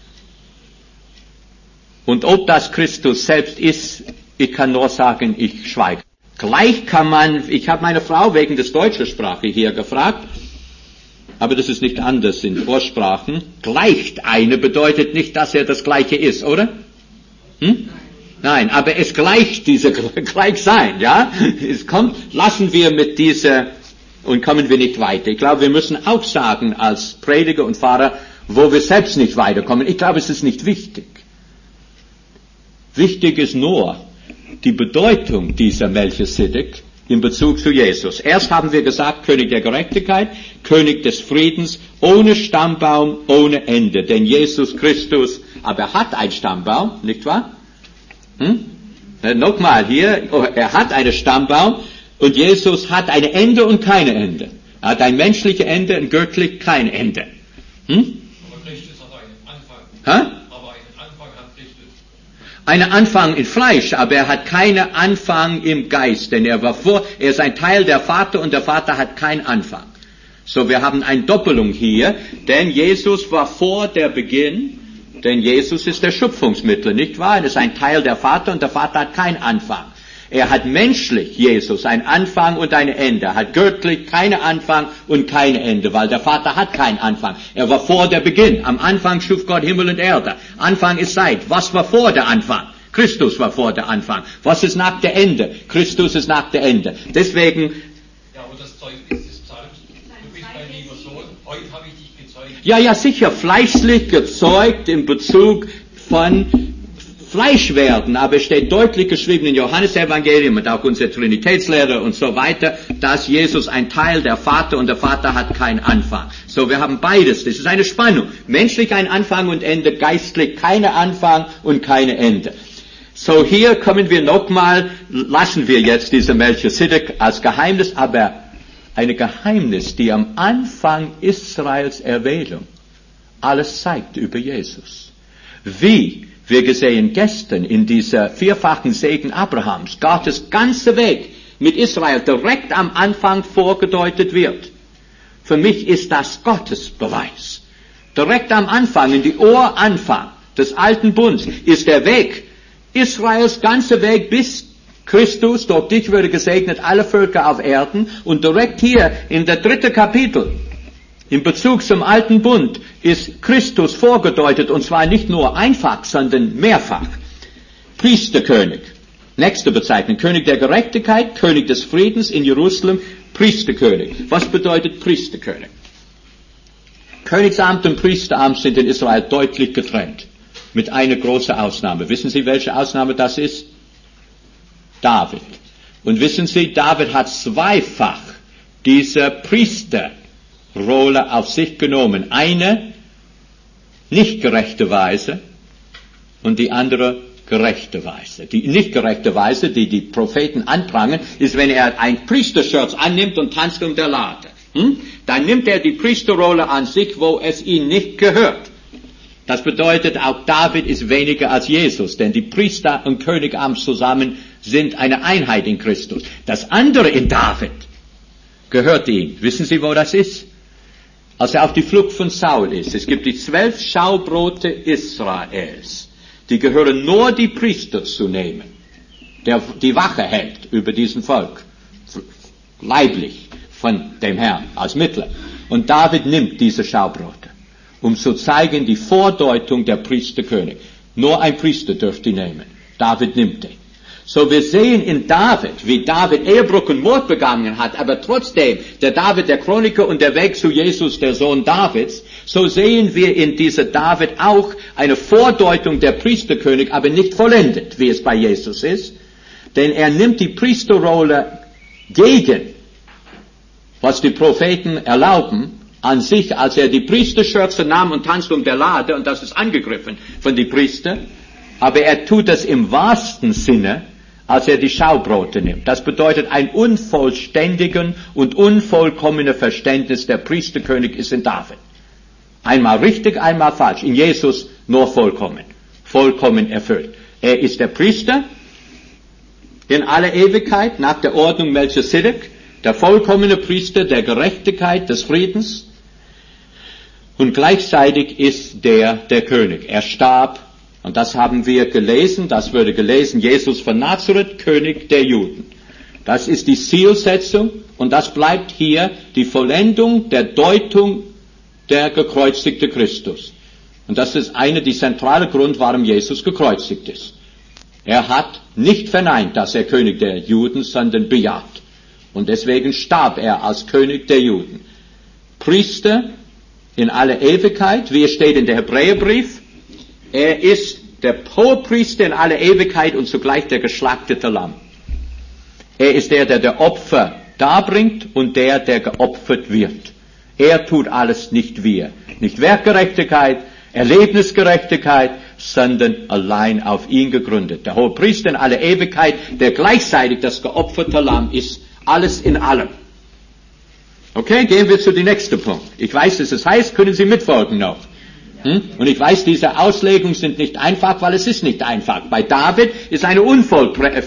S1: Und ob das Christus selbst ist, ich kann nur sagen, ich schweige. Gleich kann man, ich habe meine Frau wegen des deutschen Sprache hier gefragt, aber das ist nicht anders in Vorsprachen. Gleicht eine bedeutet nicht, dass er das Gleiche ist, oder? Hm? Nein, aber es gleicht diese Gleichsein, ja? Es kommt, lassen wir mit dieser und kommen wir nicht weiter. Ich glaube, wir müssen auch sagen als Prediger und Pfarrer, wo wir selbst nicht weiterkommen. Ich glaube, es ist nicht wichtig. Wichtig ist nur die Bedeutung dieser Melchisedek in Bezug zu Jesus. Erst haben wir gesagt, König der Gerechtigkeit, König des Friedens, ohne Stammbaum, ohne Ende. Denn Jesus Christus, aber hat einen Stammbaum, nicht wahr? Hm? Äh, Nochmal hier, er hat einen Stammbaum und Jesus hat ein Ende und kein Ende. Er hat ein menschliches Ende und göttlich kein Ende. Hm?
S2: Aber Christus hat einen Anfang.
S1: Ha?
S2: Aber einen Anfang hat Christus.
S1: Einen Anfang in Fleisch, aber er hat keinen Anfang im Geist, denn er war vor, er ist ein Teil der Vater und der Vater hat keinen Anfang. So, wir haben eine Doppelung hier, denn Jesus war vor der Beginn, denn Jesus ist der Schöpfungsmittler, nicht wahr? Er ist ein Teil der Vater und der Vater hat keinen Anfang. Er hat menschlich, Jesus, einen Anfang und ein Ende. Er hat göttlich keinen Anfang und kein Ende, weil der Vater hat keinen Anfang. Er war vor der Beginn. Am Anfang schuf Gott Himmel und Erde. Anfang ist Zeit. Was war vor der Anfang? Christus war vor der Anfang. Was ist nach der Ende? Christus ist nach der Ende. Deswegen...
S2: Ja, aber das Zeugnis des Psalms, du bist mein lieber Sohn, heute habe ich dich gezeugt.
S1: Ja, ja, sicher, fleischlich gezeugt in Bezug von Fleisch werden, aber es steht deutlich geschrieben in Johannesevangelium und auch unsere Trinitätslehre und so weiter, dass Jesus ein Teil der Vater und der Vater hat keinen Anfang. So, wir haben beides. Das ist eine Spannung. Menschlich ein Anfang und Ende, geistlich keine Anfang und keine Ende. So, hier kommen wir nochmal, lassen wir jetzt diese Melchisedek als Geheimnis, aber ein Geheimnis, die am Anfang Israels Erwählung alles zeigt über Jesus. Wie wir gesehen gestern in dieser vierfachen Segen Abrahams, Gottes ganze Weg mit Israel direkt am Anfang vorgedeutet wird. Für mich ist das Gottes Beweis. Direkt am Anfang, in die Uranfang des alten Bundes, ist der Weg, Israels ganze Weg bis Christus, durch dich würde gesegnet alle Völker auf Erden, und direkt hier in der dritte Kapitel, in Bezug zum alten Bund, ist Christus vorgedeutet, und zwar nicht nur einfach, sondern mehrfach. Priesterkönig. Nächste Bezeichnung. König der Gerechtigkeit, König des Friedens in Jerusalem, Priesterkönig. Was bedeutet Priesterkönig? Königsamt und Priesteramt sind in Israel deutlich getrennt. Mit einer großen Ausnahme. Wissen Sie, welche Ausnahme das ist? David. Und wissen Sie, David hat zweifach diese Priesterrolle auf sich genommen. Eine nicht gerechte Weise und die andere gerechte Weise. Die nicht gerechte Weise, die die Propheten anprangen, ist, wenn er ein Priesterschurz annimmt und tanzt um der Lade. Hm? Dann nimmt er die Priesterrolle an sich, wo es ihm nicht gehört. Das bedeutet, auch David ist weniger als Jesus, denn die Priester und Königamt zusammen sind eine Einheit in Christus. Das andere in David gehört ihm. Wissen Sie, wo das ist? Als er auf die Flucht von Saul ist. Es gibt die zwölf Schaubrote Israels. Die gehören nur die Priester zu nehmen, der die Wache hält über diesen Volk. Leiblich von dem Herrn als Mittler. Und David nimmt diese Schaubrote, um zu zeigen die Vordeutung der Priesterkönig. Nur ein Priester dürfte die nehmen. David nimmt die. So, wir sehen in David, wie David Ehebruch und Mord begangen hat, aber trotzdem, der David, der Chroniker und der Weg zu Jesus, der Sohn Davids, so sehen wir in dieser David auch eine Vordeutung der Priesterkönig, aber nicht vollendet, wie es bei Jesus ist. Denn er nimmt die Priesterrolle gegen, was die Propheten erlauben, an sich, als er die Priesterschürze nahm und tanzte um der Lade, und das ist angegriffen von den Priestern, aber er tut das im wahrsten Sinne, als er die Schaubrote nimmt. Das bedeutet, ein unvollständigen und unvollkommener Verständnis der Priesterkönig ist in David. Einmal richtig, einmal falsch. In Jesus nur vollkommen. Vollkommen erfüllt. Er ist der Priester in aller Ewigkeit, nach der Ordnung Melchisedek, der vollkommene Priester der Gerechtigkeit, des Friedens, und gleichzeitig ist der der König. Er starb, und das haben wir gelesen, das würde gelesen, Jesus von Nazareth, König der Juden. Das ist die Zielsetzung, und das bleibt hier die Vollendung der Deutung der gekreuzigte Christus. Und das ist einer der zentralen Grund, warum Jesus gekreuzigt ist. Er hat nicht verneint, dass er König der Juden, sondern bejaht. Und deswegen starb er als König der Juden. Priester in aller Ewigkeit, wie es steht in der Hebräerbrief, er ist der Hohepriester in aller Ewigkeit und zugleich der geschlachtete Lamm. Er ist der, der der Opfer darbringt und der, der geopfert wird. Er tut alles, nicht wir. Nicht Werkgerechtigkeit, Erlebnisgerechtigkeit, sondern allein auf ihn gegründet. Der Hohepriester in aller Ewigkeit, der gleichzeitig das geopferte Lamm ist. Alles in allem. Okay, gehen wir zu dem nächsten Punkt. Ich weiß, dass es heißt, können Sie mitfolgen noch? Hm? Und ich weiß, diese Auslegungen sind nicht einfach, weil es ist nicht einfach. Bei David ist eine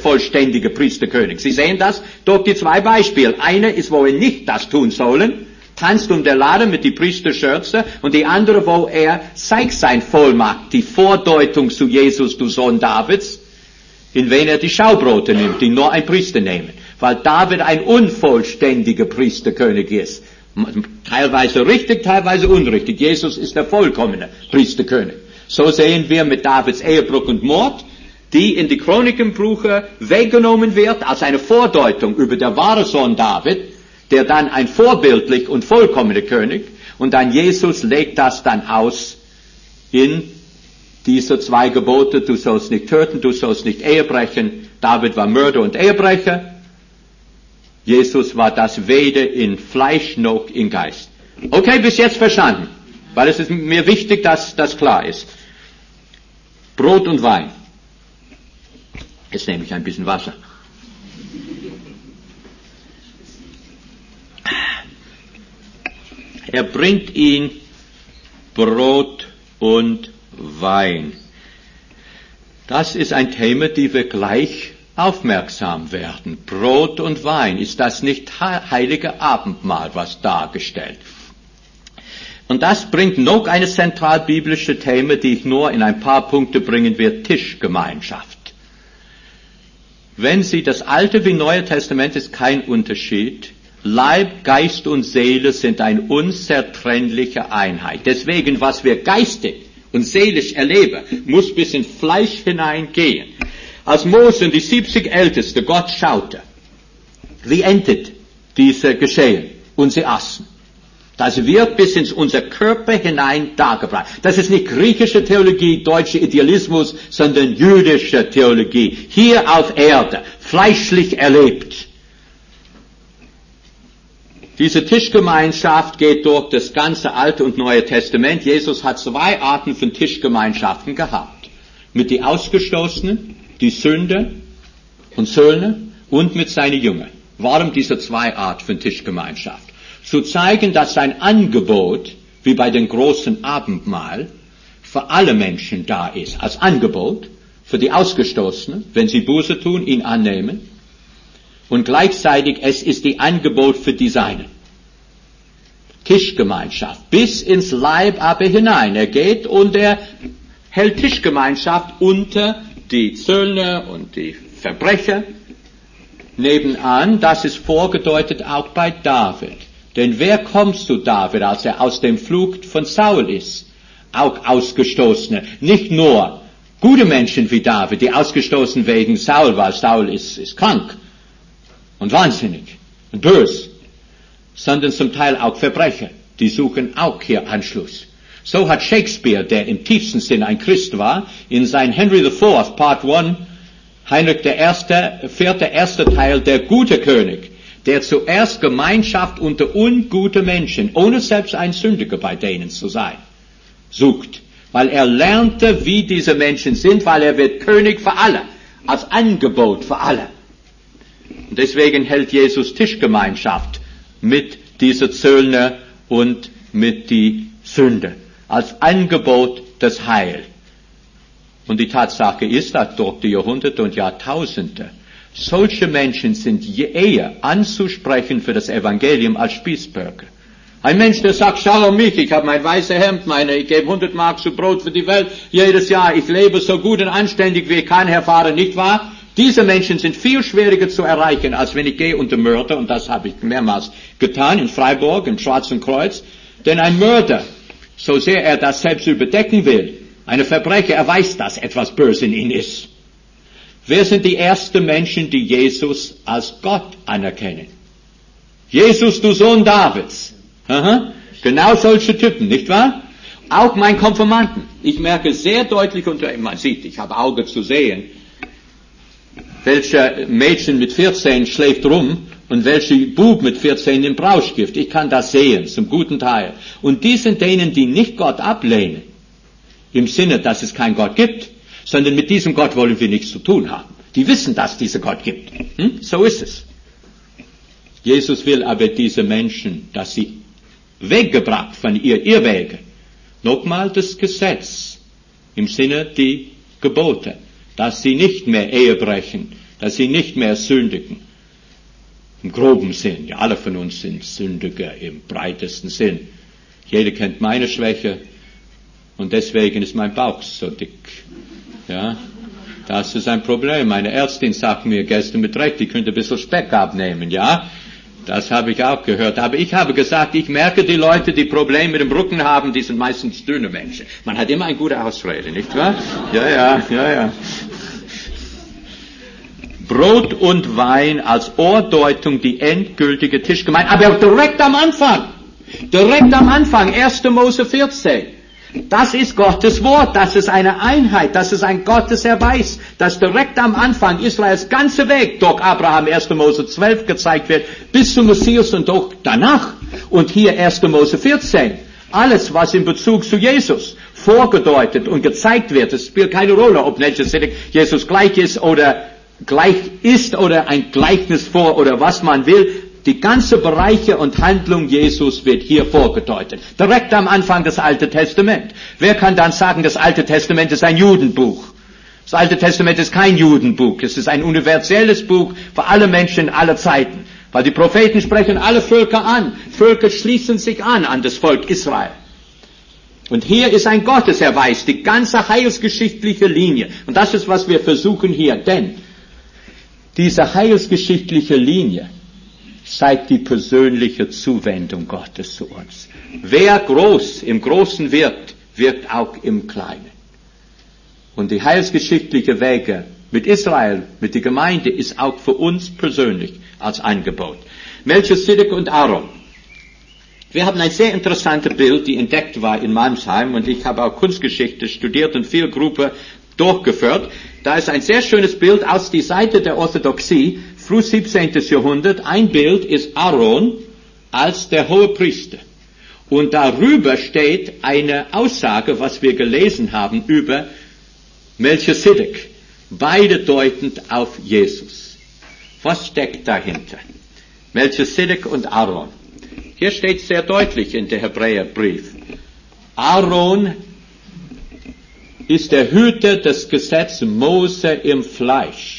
S1: unvollständige Priesterkönig. Sie sehen das durch die zwei Beispiele. Eine ist, wo er nicht das tun sollen, tanzt um der Lade mit die Priesterschürze, und die andere, wo er zeigt sein Vollmacht, die Vordeutung zu Jesus, du Sohn Davids, in wen er die Schaubrote nimmt, die nur ein Priester nehmen. Weil David ein unvollständiger Priesterkönig ist. Teilweise richtig, teilweise unrichtig. Jesus ist der vollkommene Priesterkönig. So sehen wir mit Davids Ehebruch und Mord, die in die Chronikenbücher weggenommen wird als eine Vordeutung über der wahre Sohn David, der dann ein vorbildlich und vollkommener König, und dann Jesus legt das dann aus in diese zwei Gebote: Du sollst nicht töten, du sollst nicht Ehe brechen. David war Mörder und Ehebrecher. Jesus war das weder in Fleisch noch in Geist. Okay, bis jetzt verstanden. Weil es ist mir wichtig, dass das klar ist. Brot und Wein. Jetzt nehme ich ein bisschen Wasser. Er bringt ihn Brot und Wein. Das ist ein Thema, die wir gleich aufmerksam werden. Brot und Wein. Ist das nicht heilige Abendmahl, was dargestellt? Und das bringt noch eine zentral biblische Thema, die ich nur in ein paar Punkte bringen werde: Tischgemeinschaft. Wenn Sie das Alte wie Neue Testament, ist kein Unterschied. Leib, Geist und Seele sind eine unzertrennliche Einheit. Deswegen, was wir geistig und seelisch erleben, muss bis in Fleisch hineingehen. Als Mose und die siebzig Älteste Gott schaute, wie endet diese Geschehen? Und sie aßen. Das wird bis in unser Körper hinein dargebracht. Das ist nicht griechische Theologie, deutscher Idealismus, sondern jüdische Theologie. Hier auf Erde, fleischlich erlebt. Diese Tischgemeinschaft geht durch das ganze Alte und Neue Testament. Jesus hat zwei Arten von Tischgemeinschaften gehabt. Mit die Ausgestoßenen, die Sünder und Söldner, und mit seinen Jüngern. Warum diese zwei Arten von Tischgemeinschaft? Zu zeigen, dass sein Angebot, wie bei dem großen Abendmahl, für alle Menschen da ist. Als Angebot für die Ausgestoßenen, wenn sie Buße tun, ihn annehmen. Und gleichzeitig, es ist die Angebot für die Seinen. Tischgemeinschaft, bis ins Leib aber hinein. Er geht und er hält Tischgemeinschaft unter die Zöllner und die Verbrecher. Nebenan, das ist vorgedeutet auch bei David. Denn wer kommt zu David, als er aus dem Flucht von Saul ist? Auch Ausgestoßene. Nicht nur gute Menschen wie David, die ausgestoßen wegen Saul, weil Saul ist, ist krank und wahnsinnig und böse, sondern zum Teil auch Verbrecher. Die suchen auch hier Anschluss. So hat Shakespeare, der im tiefsten Sinn ein Christ war, in sein Henry the Fourth, Part One, Heinrich der Erste, vierte, erste Teil, der gute König, der zuerst Gemeinschaft unter ungute Menschen, ohne selbst ein Sündiger bei denen zu sein, sucht. Weil er lernte, wie diese Menschen sind, weil er wird König für alle, als Angebot für alle. Und deswegen hält Jesus Tischgemeinschaft mit dieser Zöllner und mit die Sünder, als Angebot des Heil. Und die Tatsache ist, dass durch die Jahrhunderte und Jahrtausende solche Menschen sind eher anzusprechen für das Evangelium als Spießbürger. Ein Mensch, der sagt, schau mich, ich habe mein weißes Hemd, meine, ich gebe hundert Mark zu Brot für die Welt jedes Jahr, ich lebe so gut und anständig, wie ich kann, Herr Pfarrer, nicht wahr? Diese Menschen sind viel schwieriger zu erreichen, als wenn ich gehe unter Mörder, und das habe ich mehrmals getan, in Freiburg, im Schwarzen Kreuz. Denn ein Mörder, so sehr er das selbst überdecken will, eine Verbrecher, er weiß, dass etwas böse in ihm ist. Wer sind die ersten Menschen, die Jesus als Gott anerkennen? Jesus, du Sohn Davids. Aha. Genau solche Typen, nicht wahr? Auch mein Konfirmanden. Ich merke sehr deutlich, und man sieht, ich habe Auge zu sehen, welcher Mädchen mit vierzehn schläft rum und welche Bub mit vierzehn nimmt Rauschgift. Ich kann das sehen, zum guten Teil. Und die sind denen, die nicht Gott ablehnen, im Sinne, dass es keinen Gott gibt, sondern mit diesem Gott wollen wir nichts zu tun haben. Die wissen, dass es diesen Gott gibt. Hm? So ist es. Jesus will aber diese Menschen, dass sie weggebracht von ihr Irrwege, nochmal das Gesetz, im Sinne die Gebote, dass sie nicht mehr Ehe brechen, dass sie nicht mehr sündigen. Im groben Sinn. Ja, alle von uns sind Sündiger im breitesten Sinn. Jeder kennt meine Schwäche und deswegen ist mein Bauch so dick. Ja, das ist ein Problem. Meine Ärztin sagt mir gestern mit Recht, ich könnte ein bisschen Speck abnehmen, ja. Das habe ich auch gehört. Aber ich habe gesagt, ich merke, die Leute, die Probleme mit dem Rücken haben, die sind meistens dünne Menschen. Man hat immer eine gute Ausrede, nicht wahr? Ja, ja, ja, ja. Brot und Wein als Ohrdeutung die endgültige Tischgemeinschaft. Aber direkt am Anfang, direkt am Anfang, erster Mose vierzehn. Das ist Gottes Wort, das ist eine Einheit, das ist ein Gotteserweis, dass direkt am Anfang Israels ganze Weg durch Abraham erster Mose zwölf gezeigt wird, bis zum Messias und auch danach. Und hier erster Mose vierzehn. Alles, was in Bezug zu Jesus vorgedeutet und gezeigt wird, es spielt keine Rolle, ob Melchisedek Jesus gleich ist oder gleich ist oder ein Gleichnis vor oder was man will. Die ganze Bereiche und Handlung Jesus wird hier vorgedeutet. Direkt am Anfang des Alten Testament. Wer kann dann sagen, das Alte Testament ist ein Judenbuch? Das Alte Testament ist kein Judenbuch. Es ist ein universelles Buch für alle Menschen in aller Zeiten. Weil die Propheten sprechen alle Völker an. Völker schließen sich an an das Volk Israel. Und hier ist ein Gotteserweis, die ganze heilsgeschichtliche Linie. Und das ist, was wir versuchen hier. Denn diese heilsgeschichtliche Linie zeigt die persönliche Zuwendung Gottes zu uns. Wer groß im Großen wirkt, wirkt auch im Kleinen. Und die heilsgeschichtliche Wege mit Israel, mit der Gemeinde, ist auch für uns persönlich als Angebot. Melchisedek und Aaron. Wir haben ein sehr interessantes Bild, die entdeckt war in Malmsheim, und ich habe auch Kunstgeschichte studiert und viel Gruppe durchgeführt. Da ist ein sehr schönes Bild aus der Seite der Orthodoxie, früh siebzehnten. Jahrhundert. Ein Bild ist Aaron als der hohe Priester. Und darüber steht eine Aussage, was wir gelesen haben über Melchisedek. Beide deutend auf Jesus. Was steckt dahinter? Melchisedek und Aaron. Hier steht sehr deutlich in der Hebräerbrief. Aaron ist der Hüter des Gesetzes Mose im Fleisch.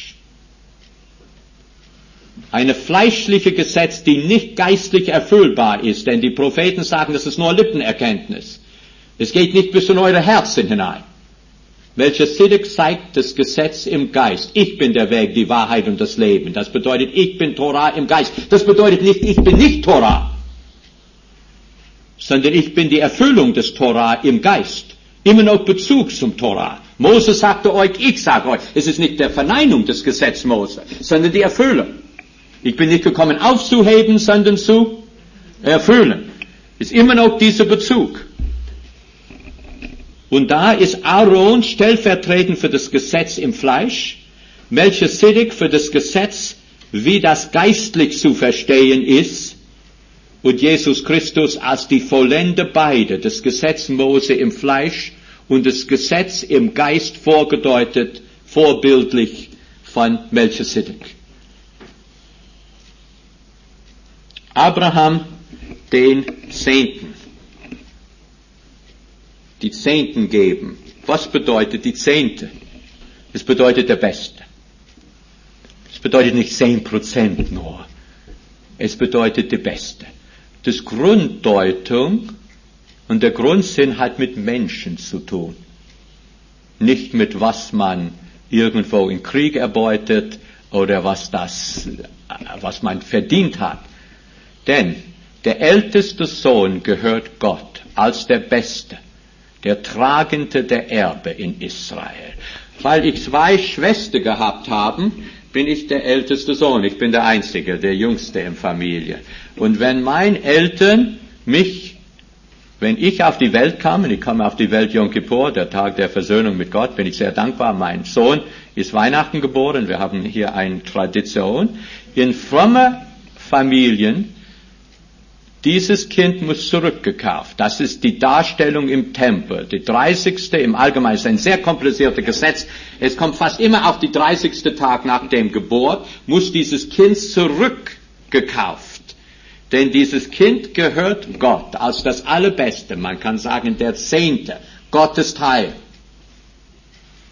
S1: Eine fleischliche Gesetz, die nicht geistlich erfüllbar ist, denn die Propheten sagen, das ist nur Lippenerkenntnis. Es geht nicht bis in eure Herzen hinein. Melchisedek zeigt das Gesetz im Geist. Ich bin der Weg, die Wahrheit und das Leben. Das bedeutet, ich bin Torah im Geist. Das bedeutet nicht, ich bin nicht Torah, sondern ich bin die Erfüllung des Torah im Geist. Immer noch Bezug zum Torah. Mose sagte euch, ich sage euch. Es ist nicht der Verneinung des Gesetzes Mose, sondern die Erfüllung. Ich bin nicht gekommen aufzuheben, sondern zu erfüllen. Ist immer noch dieser Bezug. Und da ist Aaron stellvertretend für das Gesetz im Fleisch, Melchisedek für das Gesetz, wie das geistlich zu verstehen ist, und Jesus Christus als die Vollende beide, das Gesetz Mose im Fleisch und das Gesetz im Geist vorgedeutet, vorbildlich von Melchisedek. Abraham den Zehnten. Die Zehnten geben. Was bedeutet die Zehnte? Es bedeutet der Beste. Es bedeutet nicht zehn Prozent nur. Es bedeutet der Beste. Das Grunddeutung und der Grundsinn hat mit Menschen zu tun. Nicht mit was man irgendwo im Krieg erbeutet oder was das, was man verdient hat. Denn der älteste Sohn gehört Gott als der Beste, der Tragende der Erbe in Israel. Weil ich zwei Schwestern gehabt habe, bin ich der älteste Sohn. Ich bin der Einzige, der Jüngste in Familie. Und wenn meine Eltern mich, wenn ich auf die Welt kam, und ich kam auf die Welt Yom Kippur, der Tag der Versöhnung mit Gott, bin ich sehr dankbar. Mein Sohn ist Weihnachten geboren. Wir haben hier eine Tradition. In frommen Familien, dieses Kind muss zurückgekauft. Das ist die Darstellung im Tempel. Die dreißigste im Allgemeinen ist ein sehr kompliziertes Gesetz. Es kommt fast immer auf die dreißigste Tag nach dem Geburt, muss dieses Kind zurückgekauft. Denn dieses Kind gehört Gott als das Allerbeste. Man kann sagen, der Zehnte, Gottes Teil.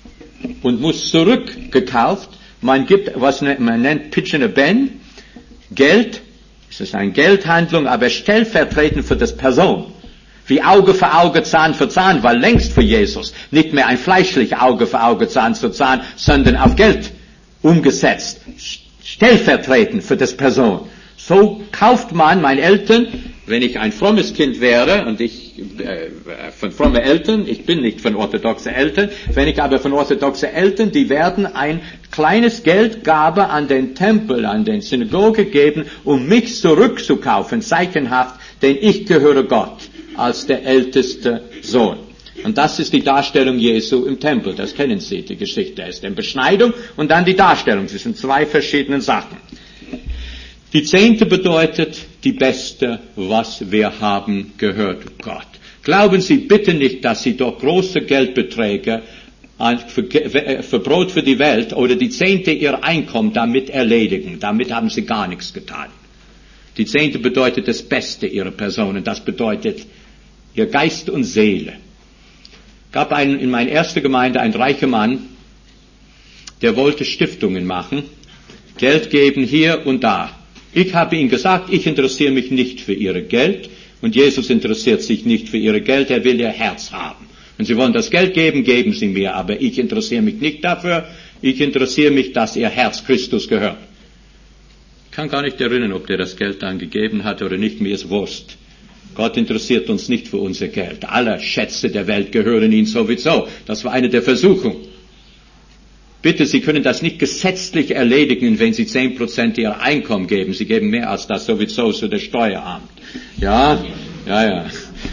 S1: Und muss zurückgekauft. Man gibt, was man nennt, Pitchene Ben. Geld, es ist eine Geldhandlung, aber stellvertretend für das Person. Wie Auge für Auge, Zahn für Zahn war längst für Jesus nicht mehr ein fleischliches Auge für Auge, Zahn für Zahn, sondern auf Geld umgesetzt. Stellvertretend für das Person. So kauft man meine Eltern, wenn ich ein frommes Kind wäre, und ich äh, von frommen Eltern, ich bin nicht von orthodoxen Eltern, wenn ich aber von orthodoxen Eltern, die werden ein kleines Geldgabe an den Tempel, an den Synagoge geben, um mich zurückzukaufen, zeichenhaft, denn ich gehöre Gott als der älteste Sohn. Und das ist die Darstellung Jesu im Tempel. Das kennen Sie, die Geschichte. Es ist die Beschneidung und dann die Darstellung. Das sind zwei verschiedene Sachen. Die Zehnte bedeutet, die Beste, was wir haben, gehört Gott. Glauben Sie bitte nicht, dass Sie doch große Geldbeträge für, für Brot für die Welt oder die Zehnte Ihr Einkommen damit erledigen. Damit haben Sie gar nichts getan. Die Zehnte bedeutet das Beste Ihrer Person und das bedeutet Ihr Geist und Seele. Gab einen, in meiner ersten Gemeinde einen reichen Mann, der wollte Stiftungen machen, Geld geben hier und da. Ich habe ihm gesagt, ich interessiere mich nicht für Ihr Geld und Jesus interessiert sich nicht für Ihr Geld, er will Ihr Herz haben. Wenn Sie wollen das Geld geben, geben Sie mir, aber ich interessiere mich nicht dafür, ich interessiere mich, dass Ihr Herz Christus gehört. Ich kann gar nicht erinnern, ob der das Geld dann gegeben hat oder nicht, mir ist Wurst. Gott interessiert uns nicht für unser Geld. Alle Schätze der Welt gehören ihm sowieso. Das war eine der Versuchungen. Bitte, Sie können das nicht gesetzlich erledigen, wenn Sie zehn Prozent Ihrer Einkommen geben. Sie geben mehr als das sowieso zu der Steueramt. Ja, ja, ja.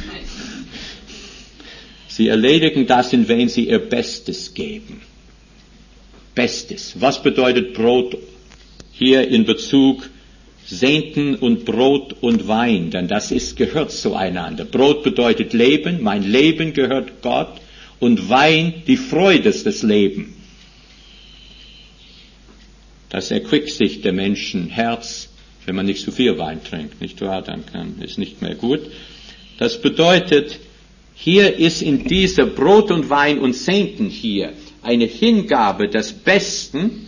S1: Sie erledigen das, wenn Sie Ihr Bestes geben. Bestes. Was bedeutet Brot hier in Bezug Zehnten und Brot und Wein, denn das ist, gehört zueinander. Brot bedeutet Leben, mein Leben gehört Gott, und Wein, die Freude des Lebens. Das erquickt sich der Menschen Herz, wenn man nicht zu viel Wein trinkt, nicht wahr? Dann kann, ist nicht mehr gut. Das bedeutet, hier ist in dieser Brot und Wein und Zehnten hier eine Hingabe des Besten,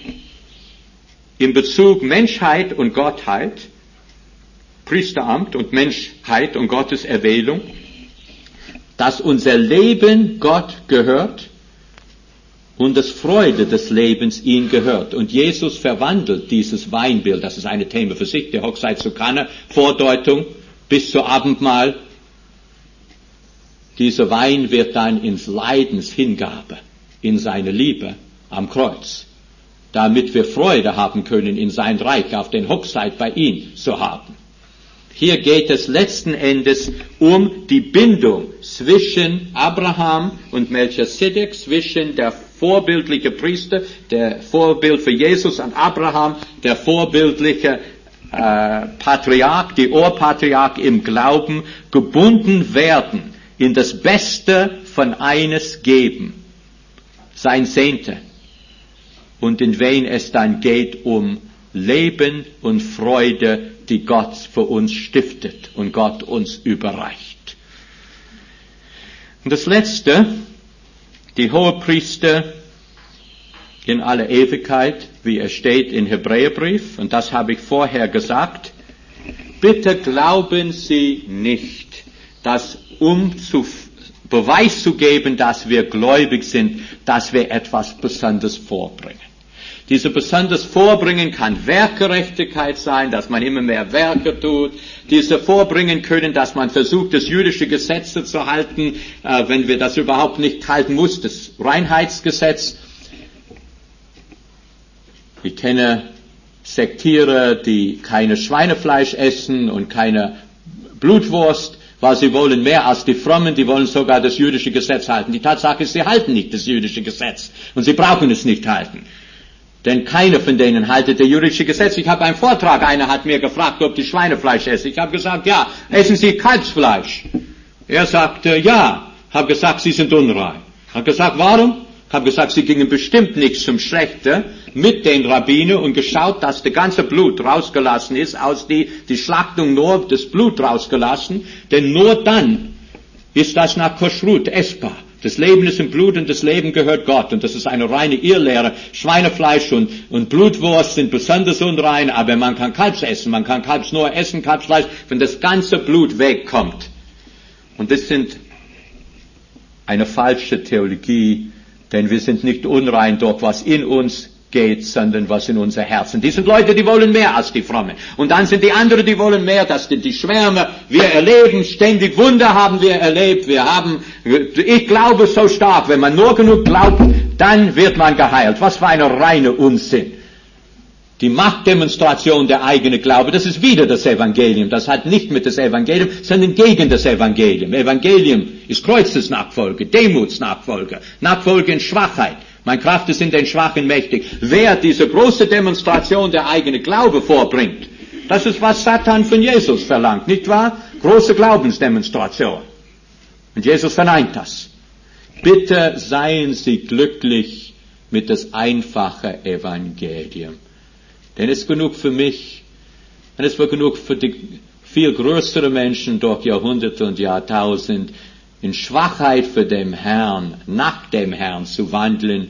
S1: in Bezug Menschheit und Gottheit, Priesteramt und Menschheit und Gottes Erwählung, dass unser Leben Gott gehört und das Freude des Lebens ihm gehört. Und Jesus verwandelt dieses Weinbild, das ist ein Thema für sich, der Hochzeit zu Kana, Vordeutung bis zur Abendmahl. Dieser Wein wird dann ins Leidenshingabe, in seine Liebe am Kreuz, damit wir Freude haben können, in sein Reich auf den Hochzeit bei ihm zu haben. Hier geht es letzten Endes um die Bindung zwischen Abraham und Melchisedek, zwischen der vorbildliche Priester, der Vorbild für Jesus und Abraham, der vorbildliche äh, Patriarch, die Urpatriarch im Glauben, gebunden werden, in das Beste von eines geben, sein Zehnte. Und in wen es dann geht um Leben und Freude, die Gott für uns stiftet und Gott uns überreicht. Und das Letzte, die Hohepriester in aller Ewigkeit, wie es steht in Hebräerbrief, und das habe ich vorher gesagt, bitte glauben Sie nicht, dass um zu Beweis zu geben, dass wir gläubig sind, dass wir etwas Besonderes vorbringen. Diese besonders Vorbringen kann Werkgerechtigkeit sein, dass man immer mehr Werke tut. Diese Vorbringen können, dass man versucht, das jüdische Gesetz zu halten, äh, wenn wir das überhaupt nicht halten muss, das Reinheitsgesetz. Ich kenne Sektierer, die keine Schweinefleisch essen und keine Blutwurst, weil sie wollen mehr als die Frommen, die wollen sogar das jüdische Gesetz halten. Die Tatsache ist, sie halten nicht das jüdische Gesetz und sie brauchen es nicht halten. Denn keiner von denen haltet das jüdische Gesetz. Ich habe einen Vortrag, einer hat mir gefragt, ob ich Schweinefleisch esse. Ich habe gesagt, ja, essen Sie Kalbsfleisch? Er sagte, ja. Ich habe gesagt, Sie sind unrein. Ich habe gesagt, warum? Ich habe gesagt, Sie gingen bestimmt nicht zum Schächter mit den Rabbinern und geschaut, dass das ganze Blut rausgelassen ist, aus die, die Schlachtung nur das Blut rausgelassen, denn nur dann ist das nach Kashrut essbar. Das Leben ist im Blut und das Leben gehört Gott. Und das ist eine reine Irrlehre. Schweinefleisch und, und Blutwurst sind besonders unrein, aber man kann Kalbs essen. Man kann Kalbs nur essen, Kalbsfleisch, wenn das ganze Blut wegkommt. Und das sind eine falsche Theologie, denn wir sind nicht unrein durch was in uns geht, sondern was in unser Herzen. Die sind Leute, die wollen mehr als die Frommen. Und dann sind die anderen, die wollen mehr, das sind die Schwärme. Wir erleben ständig Wunder, haben wir erlebt. Wir haben, ich glaube so stark, wenn man nur genug glaubt, dann wird man geheilt. Was für eine reine Unsinn. Die Machtdemonstration der eigene Glaube, das ist wieder das Evangelium. Das hat nicht mit das Evangelium, sondern gegen das Evangelium. Evangelium ist Kreuzesnachfolge, Demutsnachfolge, Nachfolge in Schwachheit. Meine Kraft ist in den Schwachen mächtig. Wer diese große Demonstration der eigene Glaube vorbringt, das ist, was Satan von Jesus verlangt, nicht wahr? Große Glaubensdemonstration. Und Jesus verneint das. Bitte seien Sie glücklich mit das einfache Evangelium. Denn es ist genug für mich, und es war genug für die viel größere Menschen durch Jahrhunderte und Jahrtausend, in Schwachheit für den Herrn, nach dem Herrn zu wandeln,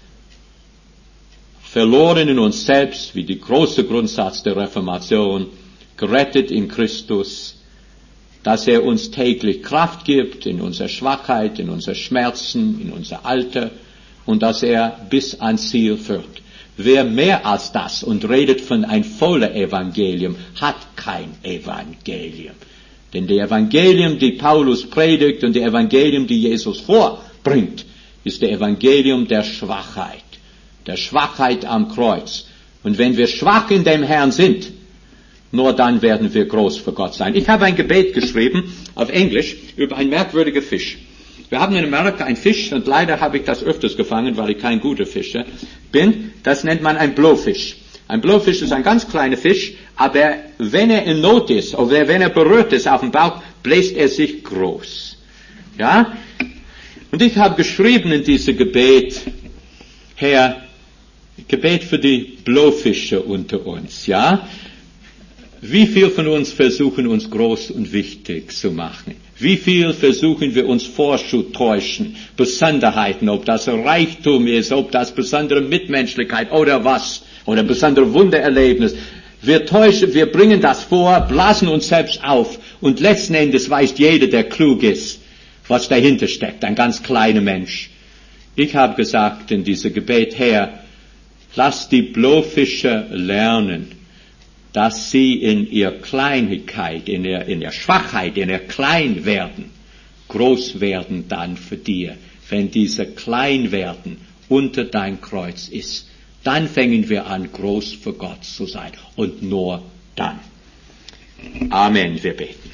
S1: verloren in uns selbst, wie der große Grundsatz der Reformation, gerettet in Christus, dass er uns täglich Kraft gibt in unserer Schwachheit, in unser Schmerzen, in unser Alter und dass er bis ans Ziel führt. Wer mehr als das und redet von ein voller Evangelium, hat kein Evangelium. Denn die Evangelium, die Paulus predigt und die Evangelium, die Jesus vorbringt, ist der Evangelium der Schwachheit. Der Schwachheit am Kreuz. Und wenn wir schwach in dem Herrn sind, nur dann werden wir groß für Gott sein. Ich habe ein Gebet geschrieben, auf Englisch, über einen merkwürdigen Fisch. Wir haben in Amerika einen Fisch, und leider habe ich das öfters gefangen, weil ich kein guter Fischer bin. Das nennt man ein Blowfish. Ein Blowfish ist ein ganz kleiner Fisch, aber wenn er in Not ist, oder wenn er berührt ist auf dem Bauch, bläst er sich groß. Ja? Und ich habe geschrieben in diesem Gebet, Herr, Gebet für die Blowfische unter uns, ja? Wie viel von uns versuchen uns groß und wichtig zu machen? Wie viel versuchen wir uns vorzutäuschen? Besonderheiten, ob das Reichtum ist, ob das besondere Mitmenschlichkeit oder was, oder besondere Wundererlebnis. Wir täuschen, wir bringen das vor, blasen uns selbst auf und letzten Endes weiß jeder, der klug ist, was dahinter steckt, ein ganz kleiner Mensch. Ich habe gesagt in diesem Gebet, Herr, lass die Blowfische lernen, dass sie in ihrer Kleinigkeit, in der, in der Schwachheit, in der Kleinwerden, groß werden dann für dir, wenn diese Kleinwerden unter dein Kreuz ist. Dann fängen wir an, groß für Gott zu sein. Und nur dann. Amen, wir beten.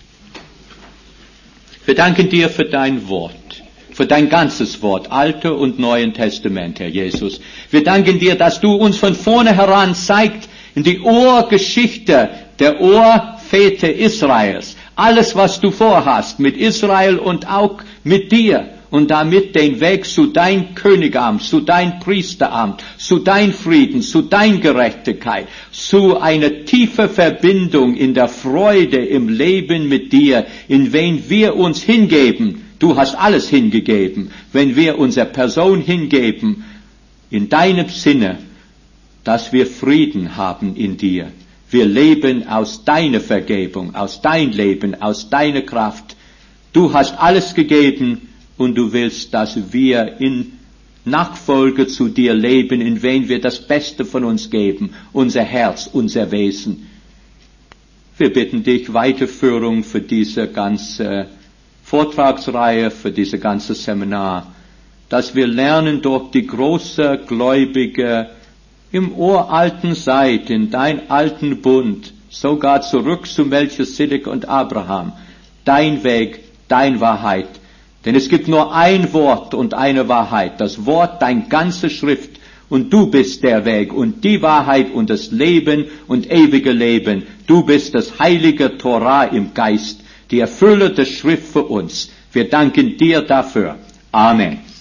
S1: Wir danken dir für dein Wort, für dein ganzes Wort, Alte und Neuen Testament, Herr Jesus. Wir danken dir, dass du uns von vornherein zeigst, in die Urgeschichte der Urväter Israels, alles, was du vorhast mit Israel und auch mit dir, und damit den Weg zu dein Königamt, zu dein Priesteramt, zu dein Frieden, zu dein Gerechtigkeit, zu einer tiefen Verbindung in der Freude im Leben mit dir, in wen wir uns hingeben. Du hast alles hingegeben. Wenn wir unsere Person hingeben, in deinem Sinne, dass wir Frieden haben in dir. Wir leben aus deiner Vergebung, aus dein Leben, aus deiner Kraft. Du hast alles gegeben, und du willst, dass wir in Nachfolge zu dir leben, in wen wir das Beste von uns geben, unser Herz, unser Wesen. Wir bitten dich, Weiterführung für diese ganze Vortragsreihe, für diese ganze Seminar, dass wir lernen durch die große Gläubige im uralten Zeit, in dein alten Bund, sogar zurück zu Melchisedek und Abraham, dein Weg, dein Wahrheit. Denn es gibt nur ein Wort und eine Wahrheit, das Wort, dein ganze Schrift, und du bist der Weg und die Wahrheit und das Leben und ewige Leben. Du bist das heilige Torah im Geist, die Erfüller der Schrift für uns. Wir danken dir dafür. Amen.